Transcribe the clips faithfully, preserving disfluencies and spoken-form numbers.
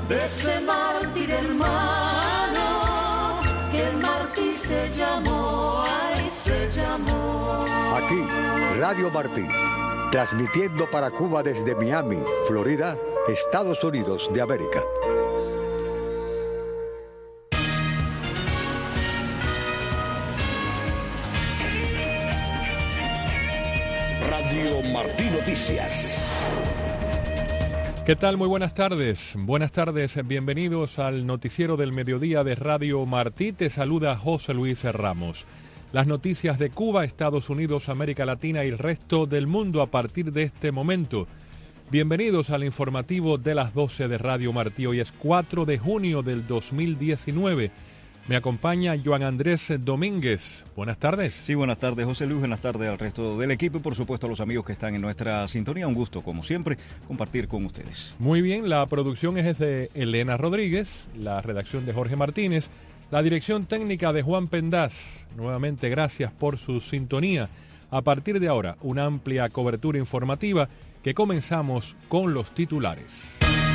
de ese mártir hermano, que el mártir se llamó, ay, se llamó. Aquí, Radio Martí, transmitiendo para Cuba desde Miami, Florida, Estados Unidos de América. Radio Martí Noticias. ¿Qué tal? Muy buenas tardes. Buenas tardes, bienvenidos al noticiero del mediodía de Radio Martí. Te saluda José Luis Ramos. Las noticias de Cuba, Estados Unidos, América Latina y el resto del mundo a partir de este momento. Bienvenidos al informativo de las doce de Radio Martí. Hoy es cuatro de junio del dos mil diecinueve. Me acompaña Joan Andrés Domínguez. Buenas tardes. Sí, buenas tardes, José Luis. Buenas tardes al resto del equipo y, por supuesto, a los amigos que están en nuestra sintonía. Un gusto, como siempre, compartir con ustedes. Muy bien, la producción es de Elena Rodríguez, la redacción de Jorge Martínez, la dirección técnica de Juan Pendaz. Nuevamente, gracias por su sintonía. A partir de ahora, una amplia cobertura informativa que comenzamos con los titulares.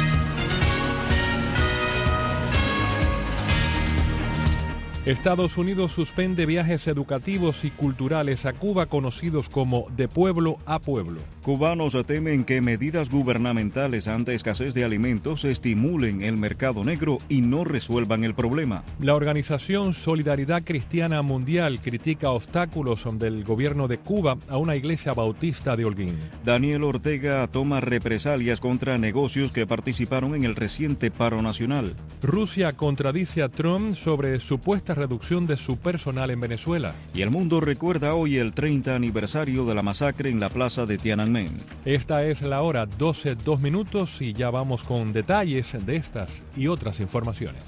Estados Unidos suspende viajes educativos y culturales a Cuba conocidos como de pueblo a pueblo. Cubanos temen que medidas gubernamentales ante escasez de alimentos estimulen el mercado negro y no resuelvan el problema. La organización Solidaridad Cristiana Mundial critica obstáculos del gobierno de Cuba a una iglesia bautista de Holguín. Daniel Ortega toma represalias contra negocios que participaron en el reciente paro nacional. Rusia contradice a Trump sobre supuesta reducción de su personal en Venezuela. Y el mundo recuerda hoy el treinta aniversario de la masacre en la plaza de Tiananmen. Esta es la hora, doce, dos minutos, y ya vamos con detalles de estas y otras informaciones.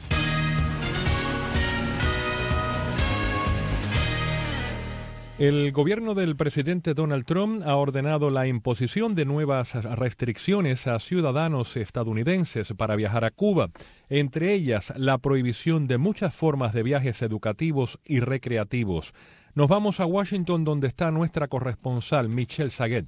El gobierno del presidente Donald Trump ha ordenado la imposición de nuevas restricciones a ciudadanos estadounidenses para viajar a Cuba, entre ellas la prohibición de muchas formas de viajes educativos y recreativos. Nos vamos a Washington, donde está nuestra corresponsal Michelle Saguet.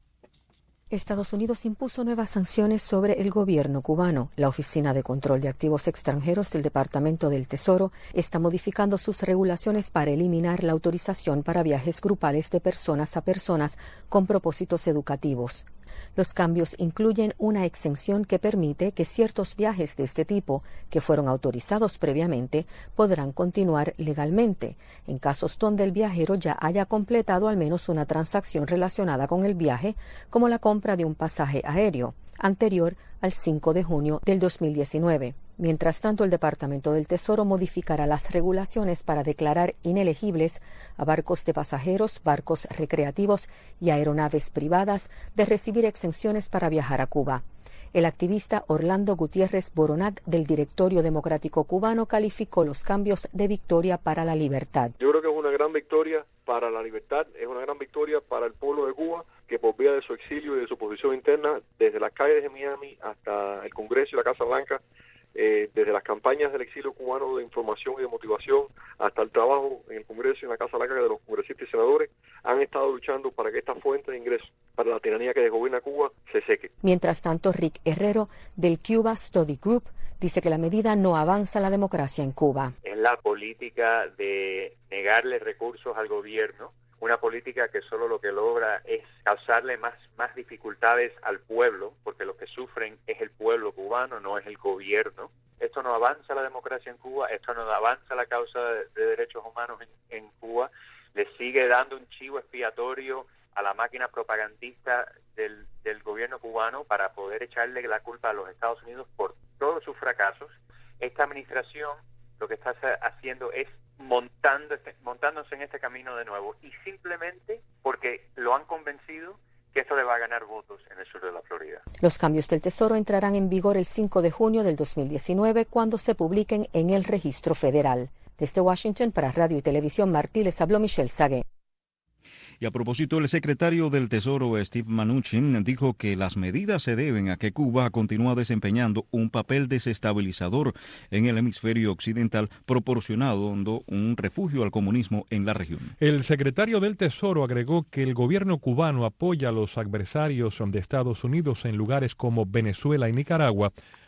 Estados Unidos impuso nuevas sanciones sobre el gobierno cubano. La Oficina de Control de Activos Extranjeros del Departamento del Tesoro está modificando sus regulaciones para eliminar la autorización para viajes grupales de personas a personas con propósitos educativos. Los cambios incluyen una exención que permite que ciertos viajes de este tipo, que fueron autorizados previamente, podrán continuar legalmente, en casos donde el viajero ya haya completado al menos una transacción relacionada con el viaje, como la compra de un pasaje aéreo, anterior al cinco de junio del dos mil diecinueve. Mientras tanto, el Departamento del Tesoro modificará las regulaciones para declarar inelegibles a barcos de pasajeros, barcos recreativos y aeronaves privadas de recibir exenciones para viajar a Cuba. El activista Orlando Gutiérrez Boronat del Directorio Democrático Cubano calificó los cambios de victoria para la libertad. Yo creo que es una gran victoria para la libertad, es una gran victoria para el pueblo de Cuba, que por vía de su exilio y de su posición interna, desde las calles de Miami hasta el Congreso y la Casa Blanca, Eh, desde las campañas del exilio cubano de información y de motivación hasta el trabajo en el Congreso y en la Casa Blanca de los congresistas y senadores, han estado luchando para que esta fuente de ingresos para la tiranía que desgobierna Cuba se seque. Mientras tanto, Rick Herrero del Cuba Study Group dice que la medida no avanza la democracia en Cuba. Es la política de negarle recursos al gobierno, una política que solo lo que logra es causarle más, más dificultades al pueblo, porque lo que sufren es el pueblo cubano, no es el gobierno. Esto no avanza la democracia en Cuba, esto no avanza la causa de, de derechos humanos en, en Cuba, le sigue dando un chivo expiatorio a la máquina propagandista del, del gobierno cubano para poder echarle la culpa a los Estados Unidos por todos sus fracasos. Esta administración lo que está haciendo es montando, montándose en este camino de nuevo, y simplemente porque lo han convencido que esto le va a ganar votos en el sur de la Florida. Los cambios del Tesoro entrarán en vigor el cinco de junio del dos mil diecinueve cuando se publiquen en el Registro Federal. Desde Washington para Radio y Televisión Martí les habló Michelle Saguet. Y a propósito, el secretario del Tesoro, Steve Mnuchin, dijo que las medidas se deben a que Cuba continúa desempeñando un papel desestabilizador en el hemisferio occidental, proporcionando un refugio al comunismo en la región. El secretario del Tesoro agregó que el gobierno cubano apoya a los adversarios de Estados Unidos en lugares como Venezuela y Nicaragua,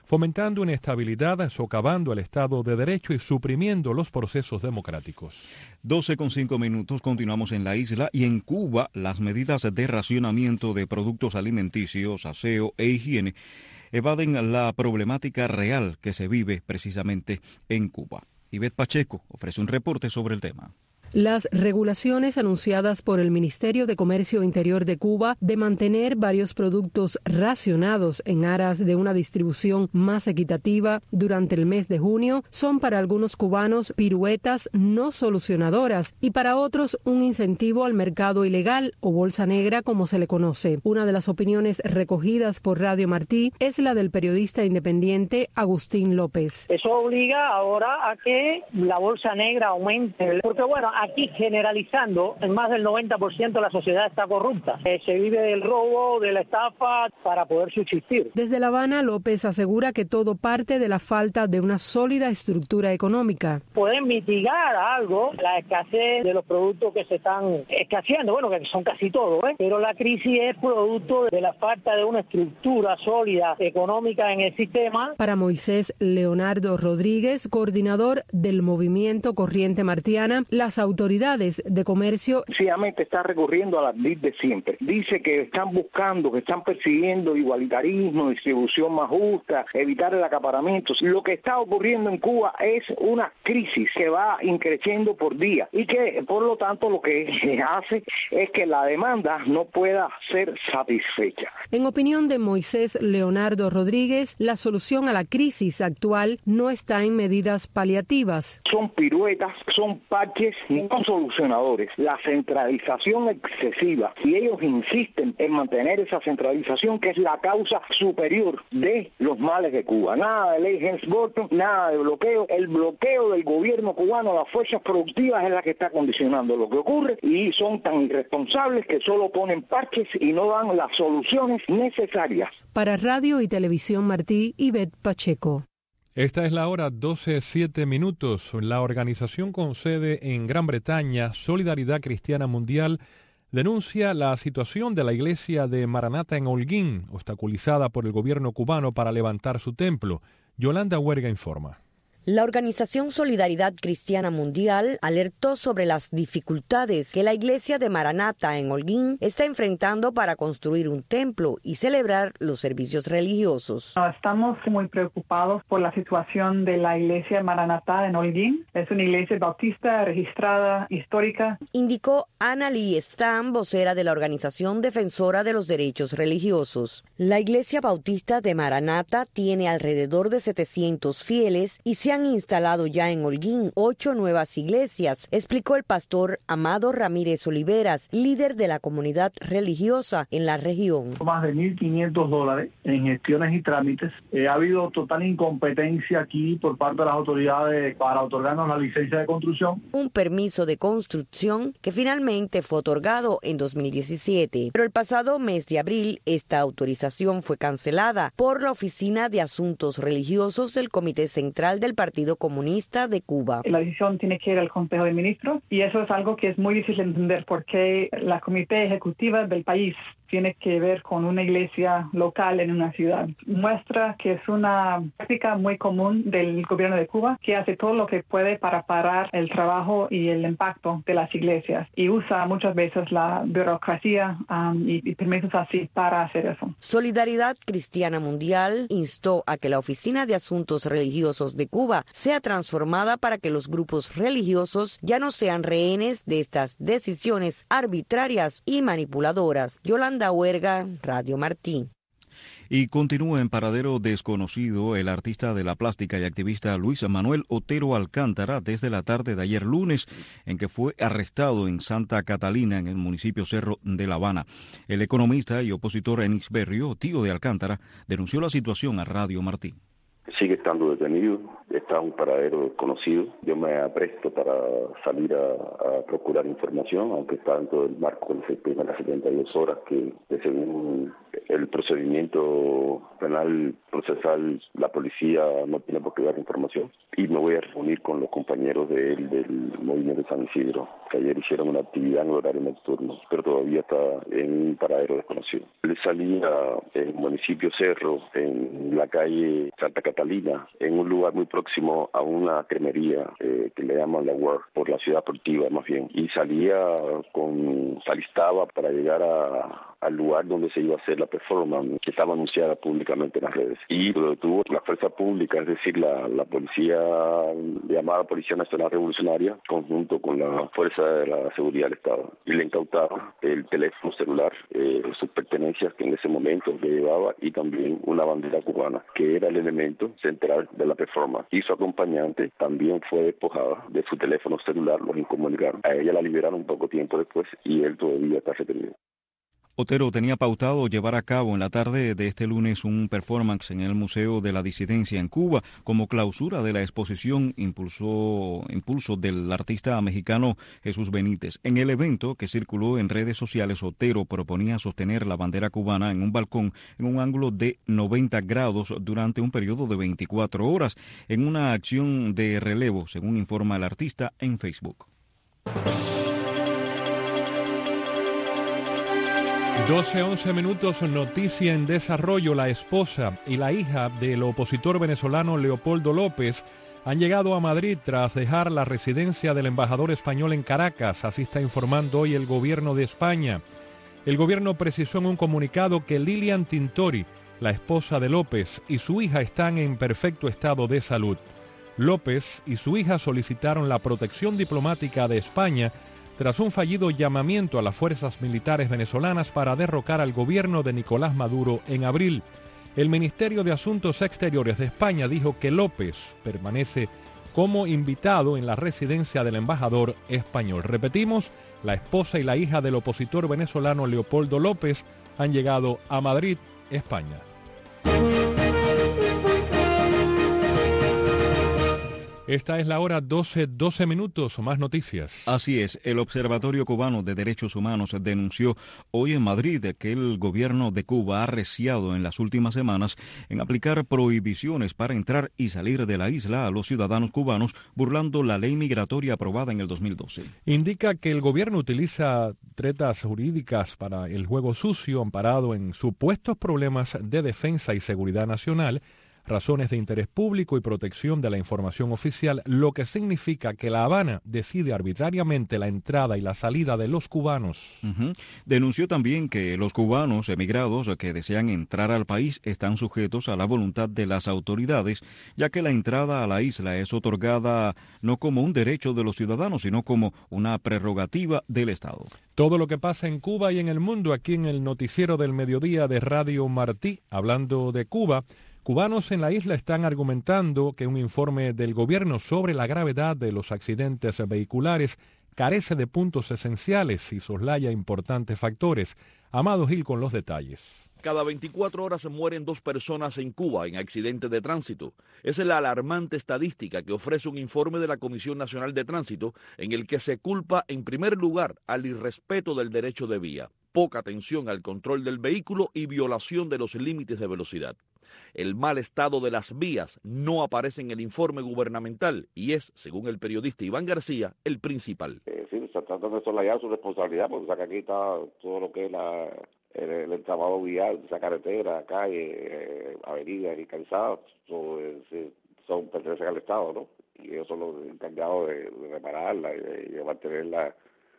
fomentando inestabilidad, socavando el Estado de Derecho y suprimiendo los procesos democráticos. doce con cinco minutos, continuamos en la isla y en Cuba las medidas de racionamiento de productos alimenticios, aseo e higiene evaden la problemática real que se vive precisamente en Cuba. Ivette Pacheco ofrece un reporte sobre el tema. Las regulaciones anunciadas por el Ministerio de Comercio Interior de Cuba de mantener varios productos racionados en aras de una distribución más equitativa durante el mes de junio son para algunos cubanos piruetas no solucionadoras y para otros un incentivo al mercado ilegal o bolsa negra como se le conoce. Una de las opiniones recogidas por Radio Martí es la del periodista independiente Agustín López. Eso obliga ahora a que la bolsa negra aumente, porque bueno, aquí generalizando, en más del noventa por ciento la sociedad está corrupta. Eh, se vive del robo, de la estafa para poder subsistir. Desde La Habana, López asegura que todo parte de la falta de una sólida estructura económica. Pueden mitigar algo la escasez de los productos que se están escaseando, bueno, que son casi todos, ¿eh? Pero la crisis es producto de la falta de una estructura sólida económica en el sistema. Para Moisés Leonardo Rodríguez, coordinador del movimiento Corriente Martiana, las autoridades de comercio sencillamente está recurriendo a la D I C de siempre. Dice que están buscando, que están persiguiendo igualitarismo, distribución más justa, evitar el acaparamiento. Lo que está ocurriendo en Cuba es una crisis que va increciendo por día y que, por lo tanto, lo que hace es que la demanda no pueda ser satisfecha. En opinión de Moisés Leonardo Rodríguez, la solución a la crisis actual no está en medidas paliativas. Son piruetas, son parches no solucionadores. La centralización excesiva, si ellos insisten en mantener esa centralización, que es la causa superior de los males de Cuba. Nada de ley Helms-Burton, nada de bloqueo. El bloqueo del gobierno cubano a las fuerzas productivas es la que está condicionando lo que ocurre y son tan irresponsables que solo ponen parches y no dan las soluciones necesarias. Para Radio y Televisión Martí, Ivette Pacheco. Esta es la hora doce siete minutos. La organización con sede en Gran Bretaña, Solidaridad Cristiana Mundial, denuncia la situación de la iglesia de Maranata en Holguín, obstaculizada por el gobierno cubano para levantar su templo. Yolanda Huerga informa. La organización Solidaridad Cristiana Mundial alertó sobre las dificultades que la iglesia de Maranata en Holguín está enfrentando para construir un templo y celebrar los servicios religiosos. Estamos muy preocupados por la situación de la iglesia Maranata en Holguín. Es una iglesia bautista registrada, histórica. Indicó Ana Lee Stam, vocera de la organización defensora de los derechos religiosos. La iglesia bautista de Maranata tiene alrededor de setecientos fieles y se han instalado ya en Holguín ocho nuevas iglesias, explicó el pastor Amado Ramírez Oliveras, líder de la comunidad religiosa en la región. Más de mil quinientos dólares en gestiones y trámites. Eh, ha habido total incompetencia aquí por parte de las autoridades para otorgarnos la licencia de construcción. Un permiso de construcción que finalmente fue otorgado en dos mil diecisiete, pero el pasado mes de abril esta autorización fue cancelada por la Oficina de Asuntos Religiosos del Comité Central del Partido Comunista de Cuba. La decisión tiene que ir al Consejo de Ministros y eso es algo que es muy difícil de entender porque la comité ejecutiva del país tiene que ver con una iglesia local en una ciudad. Muestra que es una práctica muy común del gobierno de Cuba que hace todo lo que puede para parar el trabajo y el impacto de las iglesias y usa muchas veces la burocracia um, y, y permisos así para hacer eso. Solidaridad Cristiana Mundial instó a que la Oficina de Asuntos Religiosos de Cuba sea transformada para que los grupos religiosos ya no sean rehenes de estas decisiones arbitrarias y manipuladoras. Yolanda Huerga, Radio Martí. Y continúa en paradero desconocido el artista de la plástica y activista Luis Manuel Otero Alcántara desde la tarde de ayer lunes, en que fue arrestado en Santa Catalina, en el municipio Cerro de La Habana. El economista y opositor Enix Berrio, tío de Alcántara, denunció la situación a Radio Martí. sigue estando detenido, está en un paradero desconocido. Yo me apresto para salir a, a procurar información, aunque está dentro del marco de las primeras setenta y dos horas que, que según el procedimiento penal procesal, la policía no tiene por qué dar información. Y me voy a reunir con los compañeros de él del Movimiento de San Isidro, que ayer hicieron una actividad en horario nocturno, pero todavía está en un paradero desconocido. Le salía en el municipio Cerro, en la calle Santa Catalina, en un lugar muy próximo a una cremería eh, que le llaman La World, por la ciudad deportiva más bien, y salía con, se alistaba para llegar a al lugar donde se iba a hacer la performance que estaba anunciada públicamente en las redes. Y lo detuvo la fuerza pública, es decir, la, la policía llamada Policía Nacional Revolucionaria, conjunto con la Fuerza de la Seguridad del Estado. Y le incautaron el teléfono celular, eh, sus pertenencias que en ese momento le llevaba, y también una bandera cubana, que era el elemento central de la performance. Y su acompañante también fue despojada de su teléfono celular, los incomunicaron. A ella la liberaron un poco tiempo después y él todavía está retenido. Otero tenía pautado llevar a cabo en la tarde de este lunes un performance en el Museo de la Disidencia en Cuba como clausura de la exposición Impulso, Impulso del artista mexicano Jesús Benítez. En el evento, que circuló en redes sociales, Otero proponía sostener la bandera cubana en un balcón en un ángulo de noventa grados durante un periodo de veinticuatro horas, en una acción de relevo, según informa el artista en Facebook. doce once minutos, noticia en desarrollo. La esposa y la hija del opositor venezolano Leopoldo López han llegado a Madrid tras dejar la residencia del embajador español en Caracas. Así está informando hoy el gobierno de España. El gobierno precisó en un comunicado que Lilian Tintori, la esposa de López, y su hija están en perfecto estado de salud. López y su hija solicitaron la protección diplomática de España tras un fallido llamamiento a las fuerzas militares venezolanas para derrocar al gobierno de Nicolás Maduro en abril. El Ministerio de Asuntos Exteriores de España dijo que López permanece como invitado en la residencia del embajador español. Repetimos, la esposa y la hija del opositor venezolano Leopoldo López han llegado a Madrid, España. Esta es la hora doce, doce minutos, más noticias. Así es, el Observatorio Cubano de Derechos Humanos denunció hoy en Madrid que el gobierno de Cuba ha arreciado en las últimas semanas en aplicar prohibiciones para entrar y salir de la isla a los ciudadanos cubanos, burlando la ley migratoria aprobada en el dos mil doce. Indica que el gobierno utiliza tretas jurídicas para el juego sucio, amparado en supuestos problemas de defensa y seguridad nacional, razones de interés público y protección de la información oficial, lo que significa que La Habana decide arbitrariamente la entrada y la salida de los cubanos. Uh-huh. Denunció también que los cubanos emigrados que desean entrar al país están sujetos a la voluntad de las autoridades, ya que la entrada a la isla es otorgada no como un derecho de los ciudadanos, sino como una prerrogativa del Estado. Todo lo que pasa en Cuba y en el mundo aquí en el noticiero del mediodía de Radio Martí. Hablando de Cuba, cubanos en la isla están argumentando que un informe del gobierno sobre la gravedad de los accidentes vehiculares carece de puntos esenciales y soslaya importantes factores. Amado Gil con los detalles. Cada veinticuatro horas se mueren dos personas en Cuba en accidentes de tránsito. Es la alarmante estadística que ofrece un informe de la Comisión Nacional de Tránsito en el que se culpa en primer lugar al irrespeto del derecho de vía, poca atención al control del vehículo y violación de los límites de velocidad. El mal estado de las vías no aparece en el informe gubernamental y es, según el periodista Iván García, el principal. Eh, sí, se trata de soslayar su responsabilidad, porque o sea, que aquí está todo lo que es la, el, el entramado vial, esa carretera, calle, eh, avenidas y calzadas, so, eh, son pertenecen al Estado, ¿no? Y ellos son los encargados de, de repararla y de, de mantenerla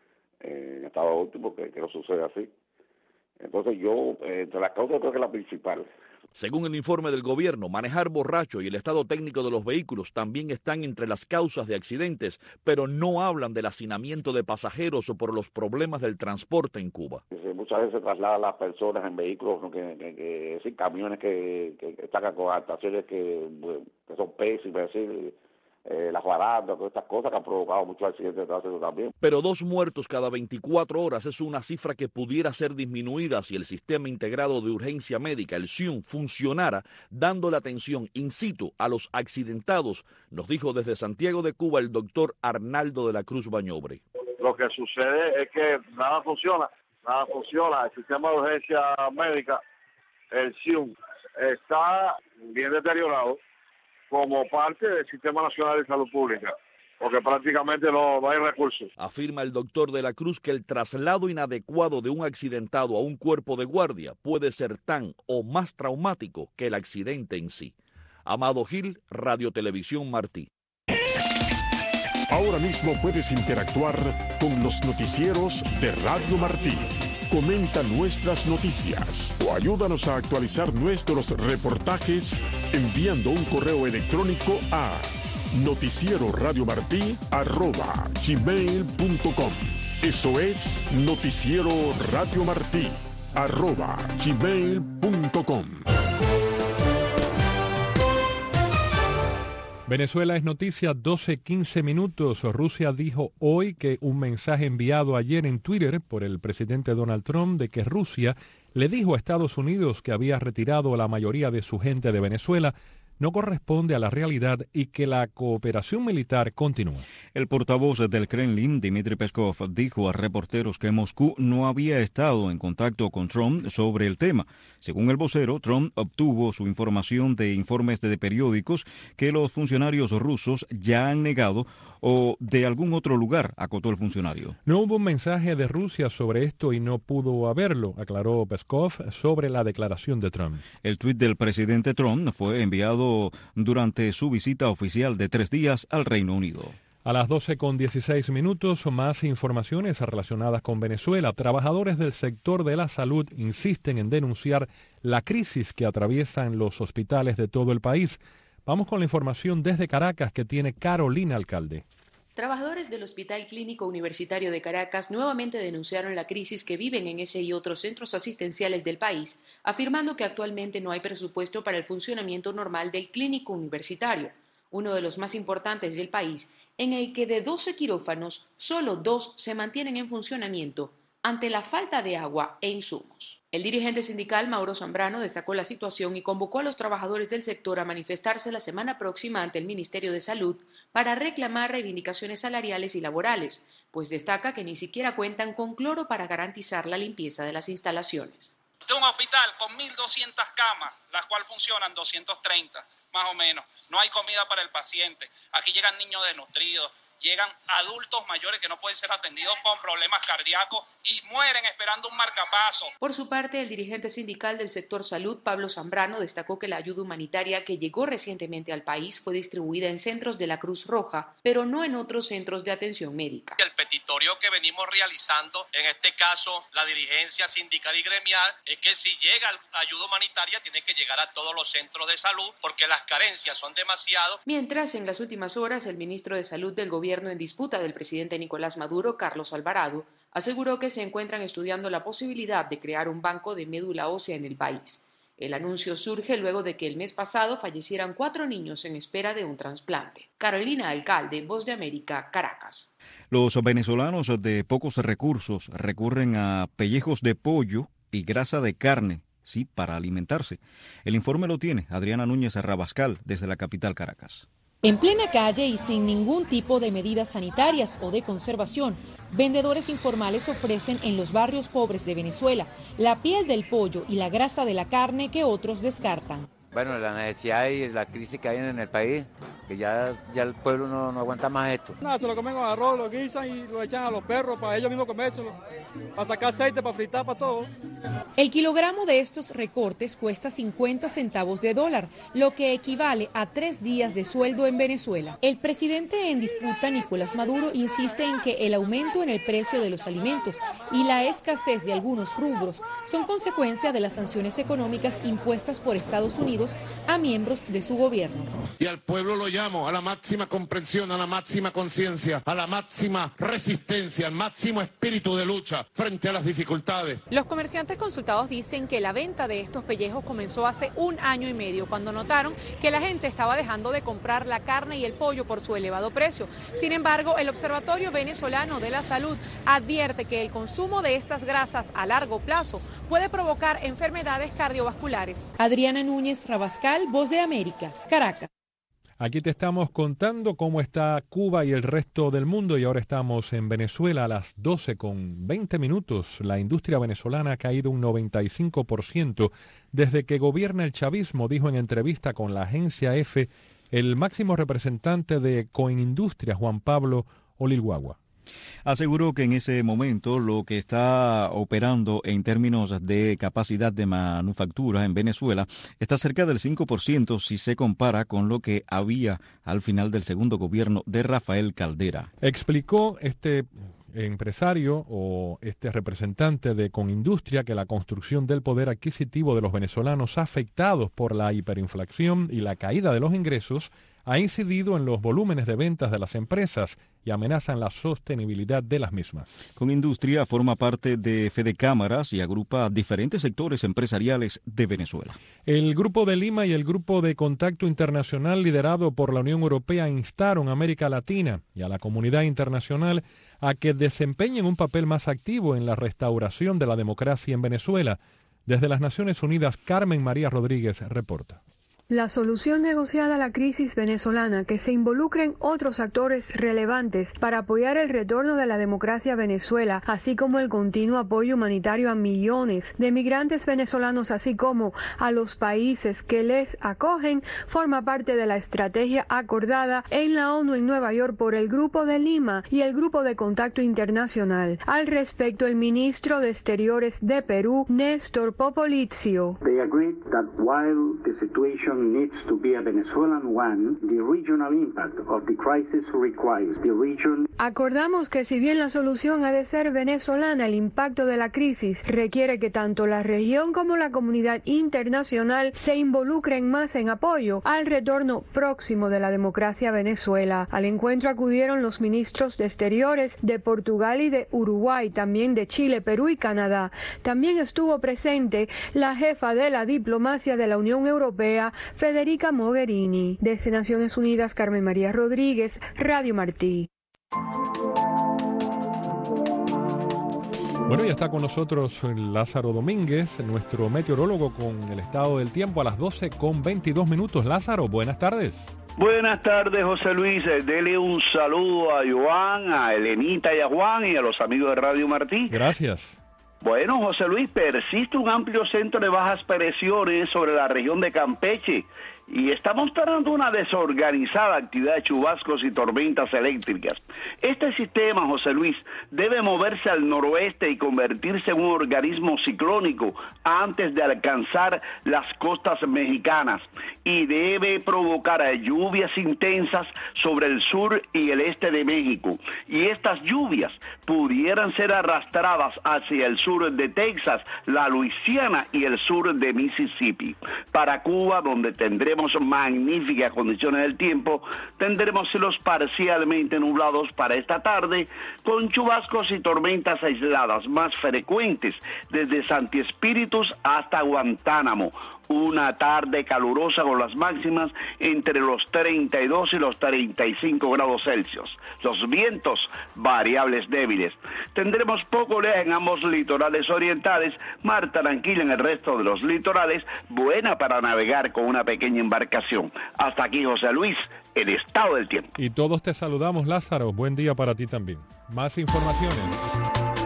en estado óptimo, que, que no sucede así. Entonces yo, eh, entre las causas creo que la principal. Según el informe del gobierno, manejar borracho y el estado técnico de los vehículos también están entre las causas de accidentes, pero no hablan del hacinamiento de pasajeros o por los problemas del transporte en Cuba. Muchas veces se trasladan las personas en vehículos, que, que, que, que camiones que, que están con adaptaciones que, que son pésimas, así, eh, las barandas, todas estas cosas que han provocado muchos accidentes de tránsito también. Pero dos muertos cada veinticuatro horas es una cifra que pudiera ser disminuida si el Sistema Integrado de Urgencia Médica, el S I U M, funcionara, dándole atención in situ a los accidentados, nos dijo desde Santiago de Cuba el doctor Arnaldo de la Cruz Bañobre. Lo que sucede es que nada funciona, nada funciona. El sistema de urgencia médica, el S I U M, está bien deteriorado como parte del Sistema Nacional de Salud Pública, porque prácticamente no, no hay recursos. Afirma el doctor de la Cruz que el traslado inadecuado de un accidentado a un cuerpo de guardia puede ser tan o más traumático que el accidente en sí. Amado Gil, Radio Televisión Martí. Ahora mismo puedes interactuar con los noticieros de Radio Martí. Comenta nuestras noticias o ayúdanos a actualizar nuestros reportajes enviando un correo electrónico a noticieroradiomartí arroba gmail punto com. Eso es noticiero Radio Martí arroba gmail punto com. Venezuela es noticia, doce quince minutos. Rusia dijo hoy que un mensaje enviado ayer en Twitter por el presidente Donald Trump de que Rusia le dijo a Estados Unidos que había retirado a la mayoría de su gente de Venezuela no corresponde a la realidad y que la cooperación militar continúa. El portavoz del Kremlin, Dmitry Peskov, dijo a reporteros que Moscú no había estado en contacto con Trump sobre el tema. Según el vocero, Trump obtuvo su información de informes de periódicos que los funcionarios rusos ya han negado o de algún otro lugar, acotó el funcionario. No hubo un mensaje de Rusia sobre esto y no pudo haberlo, aclaró Peskov sobre la declaración de Trump. El tuit del presidente Trump fue enviado durante su visita oficial de tres días al Reino Unido. A las doce con dieciséis minutos, más informaciones relacionadas con Venezuela. Trabajadores del sector de la salud insisten en denunciar la crisis que atraviesan los hospitales de todo el país. Vamos con la información desde Caracas que tiene Carolina Alcalde. Trabajadores del Hospital Clínico Universitario de Caracas nuevamente denunciaron la crisis que viven en ese y otros centros asistenciales del país, afirmando que actualmente no hay presupuesto para el funcionamiento normal del Clínico Universitario, uno de los más importantes del país, en el que de doce quirófanos, solo dos se mantienen en funcionamiento ante la falta de agua e insumos. El dirigente sindical Mauro Zambrano destacó la situación y convocó a los trabajadores del sector a manifestarse la semana próxima ante el Ministerio de Salud para reclamar reivindicaciones salariales y laborales, pues destaca que ni siquiera cuentan con cloro para garantizar la limpieza de las instalaciones. De un hospital con mil doscientas camas, las cuales funcionan doscientas treinta, más o menos. No hay comida para el paciente. Aquí llegan niños desnutridos. Llegan adultos mayores que no pueden ser atendidos con problemas cardíacos y mueren esperando un marcapaso. Por su parte, el dirigente sindical del sector salud, Pablo Zambrano, destacó que la ayuda humanitaria que llegó recientemente al país fue distribuida en centros de la Cruz Roja, pero no en otros centros de atención médica. El petitorio que venimos realizando, en este caso la dirigencia sindical y gremial, es que si llega ayuda humanitaria tiene que llegar a todos los centros de salud porque las carencias son demasiadas. Mientras, en las últimas horas, el ministro de Salud del gobierno en disputa del presidente Nicolás Maduro, Carlos Alvarado, aseguró que se encuentran estudiando la posibilidad de crear un banco de médula ósea en el país. El anuncio surge luego de que el mes pasado fallecieran cuatro niños en espera de un trasplante. Carolina Alcalde, Voz de América, Caracas. Los venezolanos de pocos recursos recurren a pellejos de pollo y grasa de carne, sí, para alimentarse. El informe lo tiene Adriana Núñez Rabascal desde la capital Caracas. En plena calle y sin ningún tipo de medidas sanitarias o de conservación, vendedores informales ofrecen en los barrios pobres de Venezuela la piel del pollo y la grasa de la carne que otros descartan. Bueno, la necesidad y la crisis que hay en el país, que ya, ya el pueblo no, no aguanta más esto. Nada, se lo comen con arroz, lo guisan y lo echan a los perros para ellos mismos comérselo, para sacar aceite, para fritar, para todo. El kilogramo de estos recortes cuesta cincuenta centavos de dólar, lo que equivale a tres días de sueldo en Venezuela. El presidente en disputa, Nicolás Maduro, insiste en que el aumento en el precio de los alimentos y la escasez de algunos rubros son consecuencia de las sanciones económicas impuestas por Estados Unidos a miembros de su gobierno. Y al pueblo lo llamo a la máxima comprensión, a la máxima conciencia, a la máxima resistencia, al máximo espíritu de lucha frente a las dificultades. Los comerciantes Consumidores consultados dicen que la venta de estos pellejos comenzó hace un año y medio, cuando notaron que la gente estaba dejando de comprar la carne y el pollo por su elevado precio. Sin embargo, el Observatorio Venezolano de la Salud advierte que el consumo de estas grasas a largo plazo puede provocar enfermedades cardiovasculares. Adriana Núñez Rabascal, Voz de América, Caracas. Aquí te estamos contando cómo está Cuba y el resto del mundo, y ahora estamos en Venezuela a las doce con veinte minutos. La industria venezolana ha caído un noventa y cinco por ciento desde que gobierna el chavismo, dijo en entrevista con la agencia EFE el máximo representante de Coindustria, Juan Pablo Olilguagua. Aseguró que en ese momento lo que está operando en términos de capacidad de manufactura en Venezuela está cerca del cinco por ciento si se compara con lo que había al final del segundo gobierno de Rafael Caldera. Explicó este empresario o este representante de Conindustria que la construcción del poder adquisitivo de los venezolanos afectados por la hiperinflación y la caída de los ingresos ha incidido en los volúmenes de ventas de las empresas y amenazan la sostenibilidad de las mismas. Conindustria forma parte de Fedecámaras y agrupa diferentes sectores empresariales de Venezuela. El Grupo de Lima y el Grupo de Contacto Internacional liderado por la Unión Europea instaron a América Latina y a la comunidad internacional a que desempeñen un papel más activo en la restauración de la democracia en Venezuela. Desde las Naciones Unidas, Carmen María Rodríguez reporta. La solución negociada a la crisis venezolana, que se involucren otros actores relevantes para apoyar el retorno de la democracia a Venezuela, así como el continuo apoyo humanitario a millones de migrantes venezolanos, así como a los países que les acogen, forma parte de la estrategia acordada en la ONU en Nueva York por el Grupo de Lima y el Grupo de Contacto Internacional. Al respecto, el ministro de Exteriores de Perú, Néstor Popolizio, They agreed that while the situation needs to be a Venezuelan one, the regional impact of the crisis requires the region. Acordamos que si bien la solución ha de ser venezolana, el impacto de la crisis requiere que tanto la región como la comunidad internacional se involucren más en apoyo al retorno próximo de la democracia a Venezuela. Al encuentro acudieron los ministros de Exteriores de Portugal y de Uruguay, también de Chile, Perú y Canadá. También estuvo presente la jefa de la diplomacia de la Unión Europea, Federica Mogherini. Desde Naciones Unidas, Carmen María Rodríguez, Radio Martí. Bueno, ya está con nosotros Lázaro Domínguez, nuestro meteorólogo, con el estado del tiempo a las doce con veintidós minutos. Lázaro, buenas tardes. Buenas tardes, José Luis. Dele un saludo a Joan, a Elenita y a Juan y a los amigos de Radio Martí. Gracias. Bueno, José Luis, persiste un amplio centro de bajas presiones sobre la región de Campeche y está mostrando una desorganizada actividad de chubascos y tormentas eléctricas. Este sistema, José Luis, debe moverse al noroeste y convertirse en un organismo ciclónico antes de alcanzar las costas mexicanas y debe provocar lluvias intensas sobre el sur y el este de México. Y estas lluvias pudieran ser arrastradas hacia el sur de Texas, la Luisiana y el sur de Mississippi. Para Cuba, donde tendremos magníficas condiciones del tiempo, tendremos cielos parcialmente nublados para esta tarde, con chubascos y tormentas aisladas más frecuentes desde Santi Espíritus hasta Guantánamo. Una tarde calurosa con las máximas entre los treinta y dos y los treinta y cinco grados Celsius. Los vientos variables débiles. Tendremos poco oleaje en ambos litorales orientales, mar tranquila en el resto de los litorales, buena para navegar con una pequeña embarcación. Hasta aquí, José Luis, el estado del tiempo. Y todos te saludamos, Lázaro. Buen día para ti también. Más informaciones.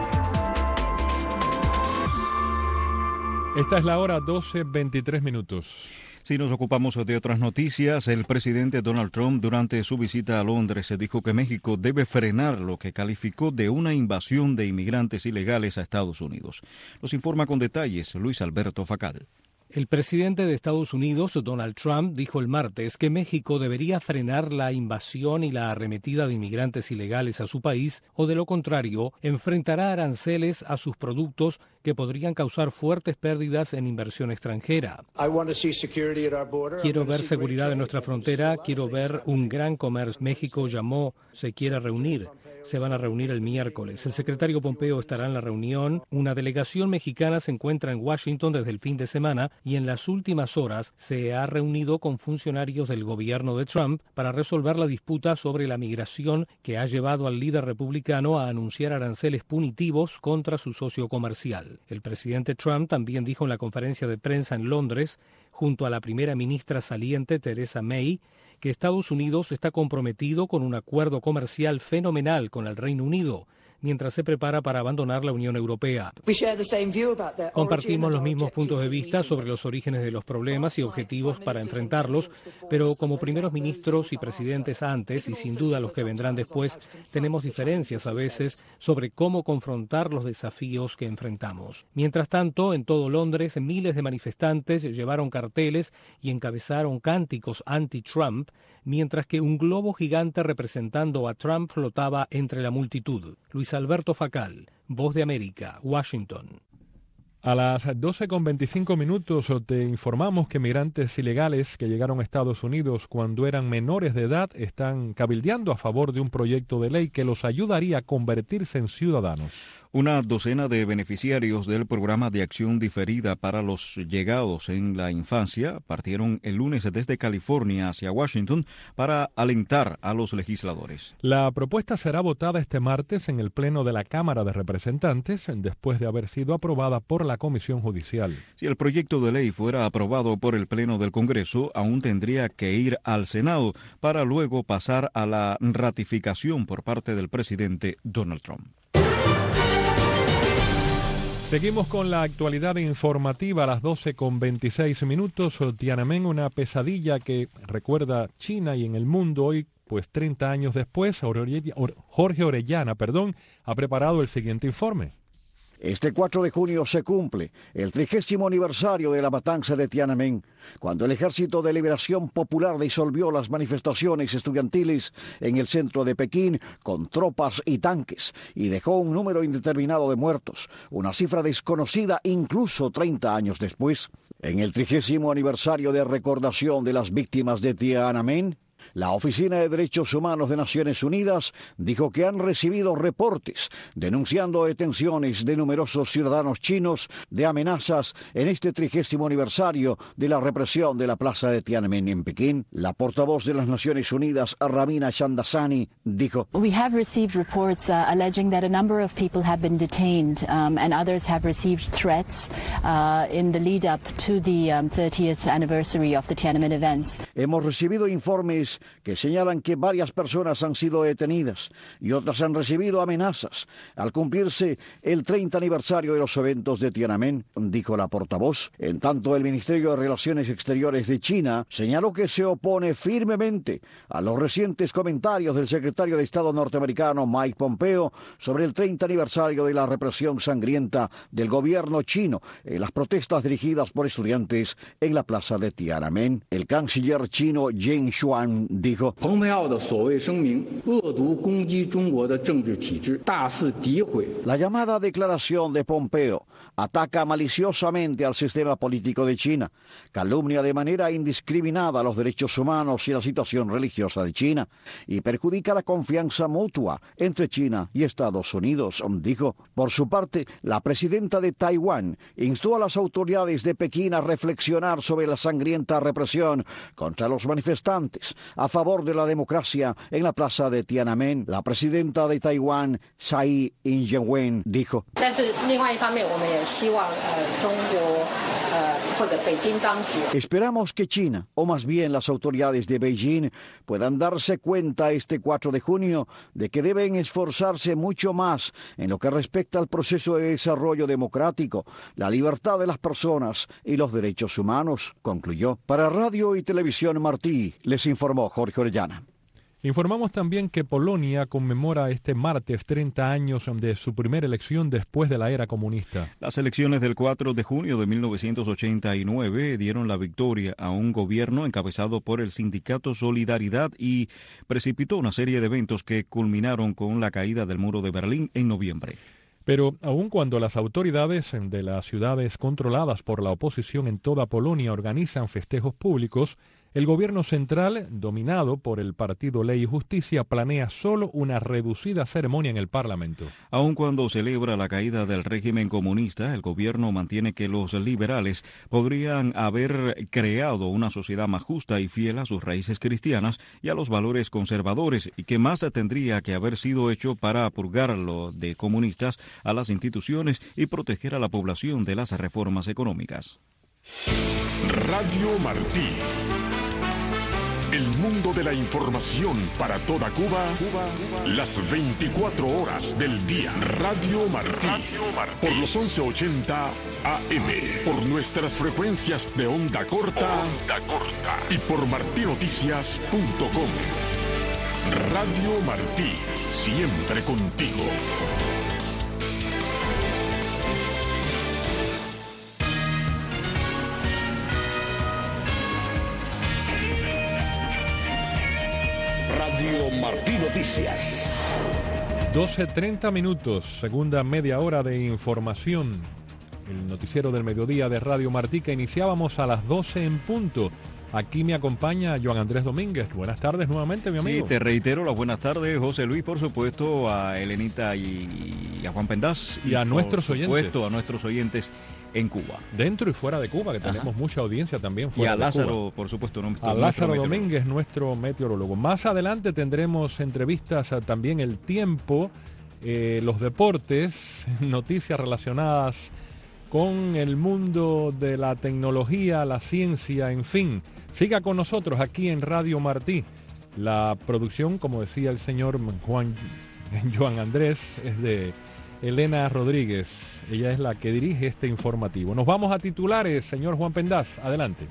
Esta es la hora doce veintitrés minutos. Si nos ocupamos de otras noticias, el presidente Donald Trump durante su visita a Londres se dijo que México debe frenar lo que calificó de una invasión de inmigrantes ilegales a Estados Unidos. Nos informa con detalles Luis Alberto Facal. El presidente de Estados Unidos, Donald Trump, dijo el martes que México debería frenar la invasión y la arremetida de inmigrantes ilegales a su país o, de lo contrario, enfrentará aranceles a sus productos que podrían causar fuertes pérdidas en inversión extranjera. Quiero ver seguridad en nuestra frontera, quiero ver un gran comercio. México llamó, se quiere reunir. Se van a reunir el miércoles. El secretario Pompeo estará en la reunión. Una delegación mexicana se encuentra en Washington desde el fin de semana y en las últimas horas se ha reunido con funcionarios del gobierno de Trump para resolver la disputa sobre la migración que ha llevado al líder republicano a anunciar aranceles punitivos contra su socio comercial. El presidente Trump también dijo en la conferencia de prensa en Londres, junto a la primera ministra saliente Theresa May, que Estados Unidos está comprometido con un acuerdo comercial fenomenal con el Reino Unido, mientras se prepara para abandonar la Unión Europea. Compartimos los mismos puntos de vista sobre los orígenes de los problemas y objetivos para enfrentarlos, pero como primeros ministros y presidentes antes, y sin duda los que vendrán después, tenemos diferencias a veces sobre cómo confrontar los desafíos que enfrentamos. Mientras tanto, en todo Londres, miles de manifestantes llevaron carteles y encabezaron cánticos anti-Trump, mientras que un globo gigante representando a Trump flotaba entre la multitud. Luis Alberto Facal, Voz de América, Washington. A las doce con veinticinco minutos te informamos que migrantes ilegales que llegaron a Estados Unidos cuando eran menores de edad están cabildeando a favor de un proyecto de ley que los ayudaría a convertirse en ciudadanos. Una docena de beneficiarios del programa de acción diferida para los llegados en la infancia partieron el lunes desde California hacia Washington para alentar a los legisladores. La propuesta será votada este martes en el Pleno de la Cámara de Representantes después de haber sido aprobada por la Comisión Judicial. Si el proyecto de ley fuera aprobado por el Pleno del Congreso, aún tendría que ir al Senado para luego pasar a la ratificación por parte del presidente Donald Trump. Seguimos con la actualidad informativa a las doce con veintiséis minutos. Tiananmen, una pesadilla que recuerda China y en el mundo hoy, pues treinta años después. Jorge Orellana, perdón, ha preparado el siguiente informe. Este cuatro de junio se cumple el trigésimo aniversario de la matanza de Tiananmen, cuando el Ejército de Liberación Popular disolvió las manifestaciones estudiantiles en el centro de Pekín con tropas y tanques y dejó un número indeterminado de muertos, una cifra desconocida incluso treinta años después. En el trigésimo aniversario de recordación de las víctimas de Tiananmen, la Oficina de Derechos Humanos de Naciones Unidas dijo que han recibido reportes denunciando detenciones de numerosos ciudadanos chinos de amenazas en este trigésimo aniversario de la represión de la plaza de Tiananmen en Pekín. La portavoz de las Naciones Unidas, Ramina Shamdasani, dijo: We have received reports uh, alleging that a number of people have been detained um, and others have received threats uh, in the lead up to the um, thirtieth anniversary of the Tiananmen events. Hemos recibido informes que señalan que varias personas han sido detenidas y otras han recibido amenazas al cumplirse el treinta aniversario de los eventos de Tiananmen, dijo la portavoz. En tanto, el Ministerio de Relaciones Exteriores de China señaló que se opone firmemente a los recientes comentarios del secretario de Estado norteamericano Mike Pompeo sobre el treinta aniversario de la represión sangrienta del gobierno chino en las protestas dirigidas por estudiantes en la plaza de Tiananmen. El canciller chino Zheng Xuan dijo: La llamada declaración de Pompeo ataca maliciosamente al sistema político de China, calumnia de manera indiscriminada los derechos humanos y la situación religiosa de China y perjudica la confianza mutua entre China y Estados Unidos, dijo. Por su parte, la presidenta de Taiwán instó a las autoridades de Pekín a reflexionar sobre la sangrienta represión contra los manifestantes a favor de la democracia en la plaza de Tiananmen. La presidenta de Taiwán, Tsai Ing-wen, dijo: Esperamos que China, o más bien las autoridades de Beijing, puedan darse cuenta este cuatro de junio de que deben esforzarse mucho más en lo que respecta al proceso de desarrollo democrático, la libertad de las personas y los derechos humanos, concluyó. Para Radio y Televisión Martí, les informó Jorge Orellana. Informamos también que Polonia conmemora este martes treinta años de su primera elección después de la era comunista. Las elecciones del cuatro de junio de mil novecientos ochenta y nueve dieron la victoria a un gobierno encabezado por el sindicato Solidaridad y precipitó una serie de eventos que culminaron con la caída del muro de Berlín en noviembre. Pero aun cuando las autoridades de las ciudades controladas por la oposición en toda Polonia organizan festejos públicos, el gobierno central, dominado por el partido Ley y Justicia, planea solo una reducida ceremonia en el Parlamento. Aun cuando celebra la caída del régimen comunista, el gobierno mantiene que los liberales podrían haber creado una sociedad más justa y fiel a sus raíces cristianas y a los valores conservadores, y que más tendría que haber sido hecho para purgarlo de comunistas a las instituciones y proteger a la población de las reformas económicas. Radio Martí. El mundo de la información para toda Cuba, Cuba, Cuba, las veinticuatro horas del día. Radio Martí, Radio Martí. Por los once ochenta A M, por nuestras frecuencias de onda corta, onda corta y por martinoticias punto com. Radio Martí, siempre contigo. Radio Martí Noticias. doce treinta minutos, segunda media hora de información. El noticiero del mediodía de Radio Martí que iniciábamos a las doce en punto. Aquí me acompaña Joan Andrés Domínguez. Buenas tardes nuevamente, mi amigo. Sí, te reitero las buenas tardes, José Luis, por supuesto, a Elenita y, y a Juan Pendaz. Y, y a nuestros oyentes. Por supuesto, a nuestros oyentes en Cuba. Dentro y fuera de Cuba, que tenemos Ajá. mucha audiencia también fuera de Cuba. Y a Lázaro, Cuba. por supuesto. No, a Lázaro Domínguez, nuestro meteorólogo. Más adelante tendremos entrevistas, también el tiempo, eh, los deportes, noticias relacionadas con el mundo de la tecnología, la ciencia, en fin. Siga con nosotros aquí en Radio Martí. La producción, como decía el señor Juan, Joan Andrés, es de Elena Rodríguez. Ella es la que dirige este informativo. Nos vamos a titulares, señor Juan Pendaz. Adelante.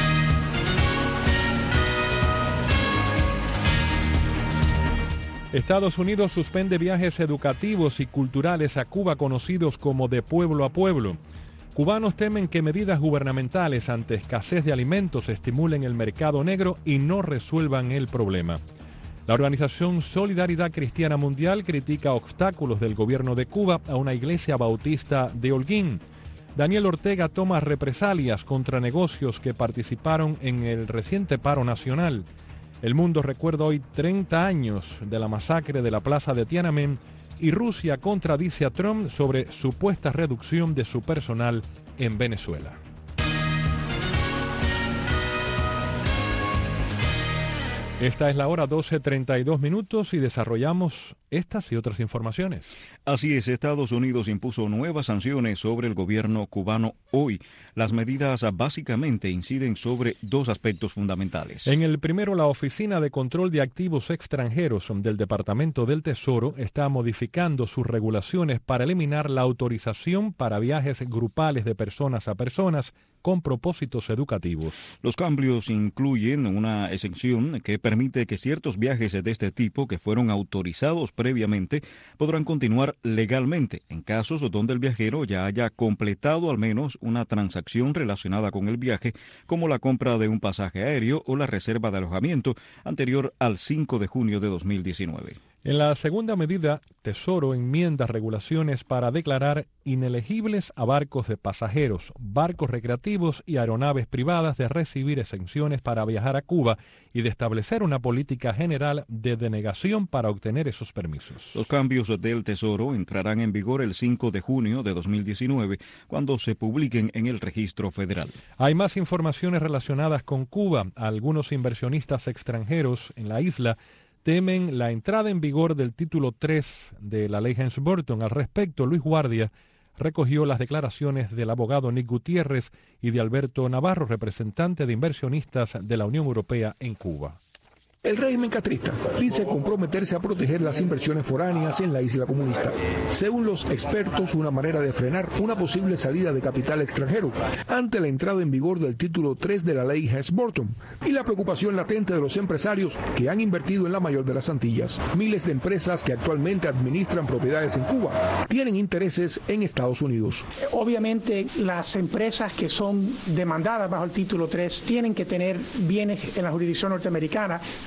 Estados Unidos suspende viajes educativos y culturales a Cuba conocidos como de pueblo a pueblo. Cubanos temen que medidas gubernamentales ante escasez de alimentos estimulen el mercado negro y no resuelvan el problema. La organización Solidaridad Cristiana Mundial critica obstáculos del gobierno de Cuba a una iglesia bautista de Holguín. Daniel Ortega toma represalias contra negocios que participaron en el reciente paro nacional. El mundo recuerda hoy treinta años de la masacre de la plaza de Tiananmen y Rusia contradice a Trump sobre supuesta reducción de su personal en Venezuela. Esta es la hora doce treinta y dos minutos y desarrollamos estas y otras informaciones. Así es, Estados Unidos impuso nuevas sanciones sobre el gobierno cubano hoy. Las medidas básicamente inciden sobre dos aspectos fundamentales. En el primero, la Oficina de Control de Activos Extranjeros del Departamento del Tesoro está modificando sus regulaciones para eliminar la autorización para viajes grupales de personas a personas con propósitos educativos. Los cambios incluyen una exención que permite que ciertos viajes de este tipo que fueron autorizados previamente podrán continuar legalmente en casos donde el viajero ya haya completado al menos una transacción relacionada con el viaje, como la compra de un pasaje aéreo o la reserva de alojamiento anterior al cinco de junio de dos mil diecinueve. En la segunda medida, Tesoro enmienda regulaciones para declarar inelegibles a barcos de pasajeros, barcos recreativos y aeronaves privadas de recibir exenciones para viajar a Cuba y de establecer una política general de denegación para obtener esos permisos. Los cambios del Tesoro entrarán en vigor el cinco de junio de dos mil diecinueve, cuando se publiquen en el registro federal. Hay más informaciones relacionadas con Cuba. Algunos inversionistas extranjeros en la isla temen la entrada en vigor del título tres de la ley Helms-Burton. Al respecto, Luis Guardia recogió las declaraciones del abogado Nick Gutiérrez y de Alberto Navarro, representante de inversionistas de la Unión Europea en Cuba. El régimen castrista dice comprometerse a proteger las inversiones foráneas en la isla comunista. Según los expertos, una manera de frenar una posible salida de capital extranjero ante la entrada en vigor del título tres de la ley Helms-Burton y la preocupación latente de los empresarios que han invertido en la mayor de las Antillas. Miles de empresas que actualmente administran propiedades en Cuba tienen intereses en Estados Unidos. Obviamente, las empresas que son demandadas bajo el título tres tienen que tener bienes en la jurisdicción norteamericana,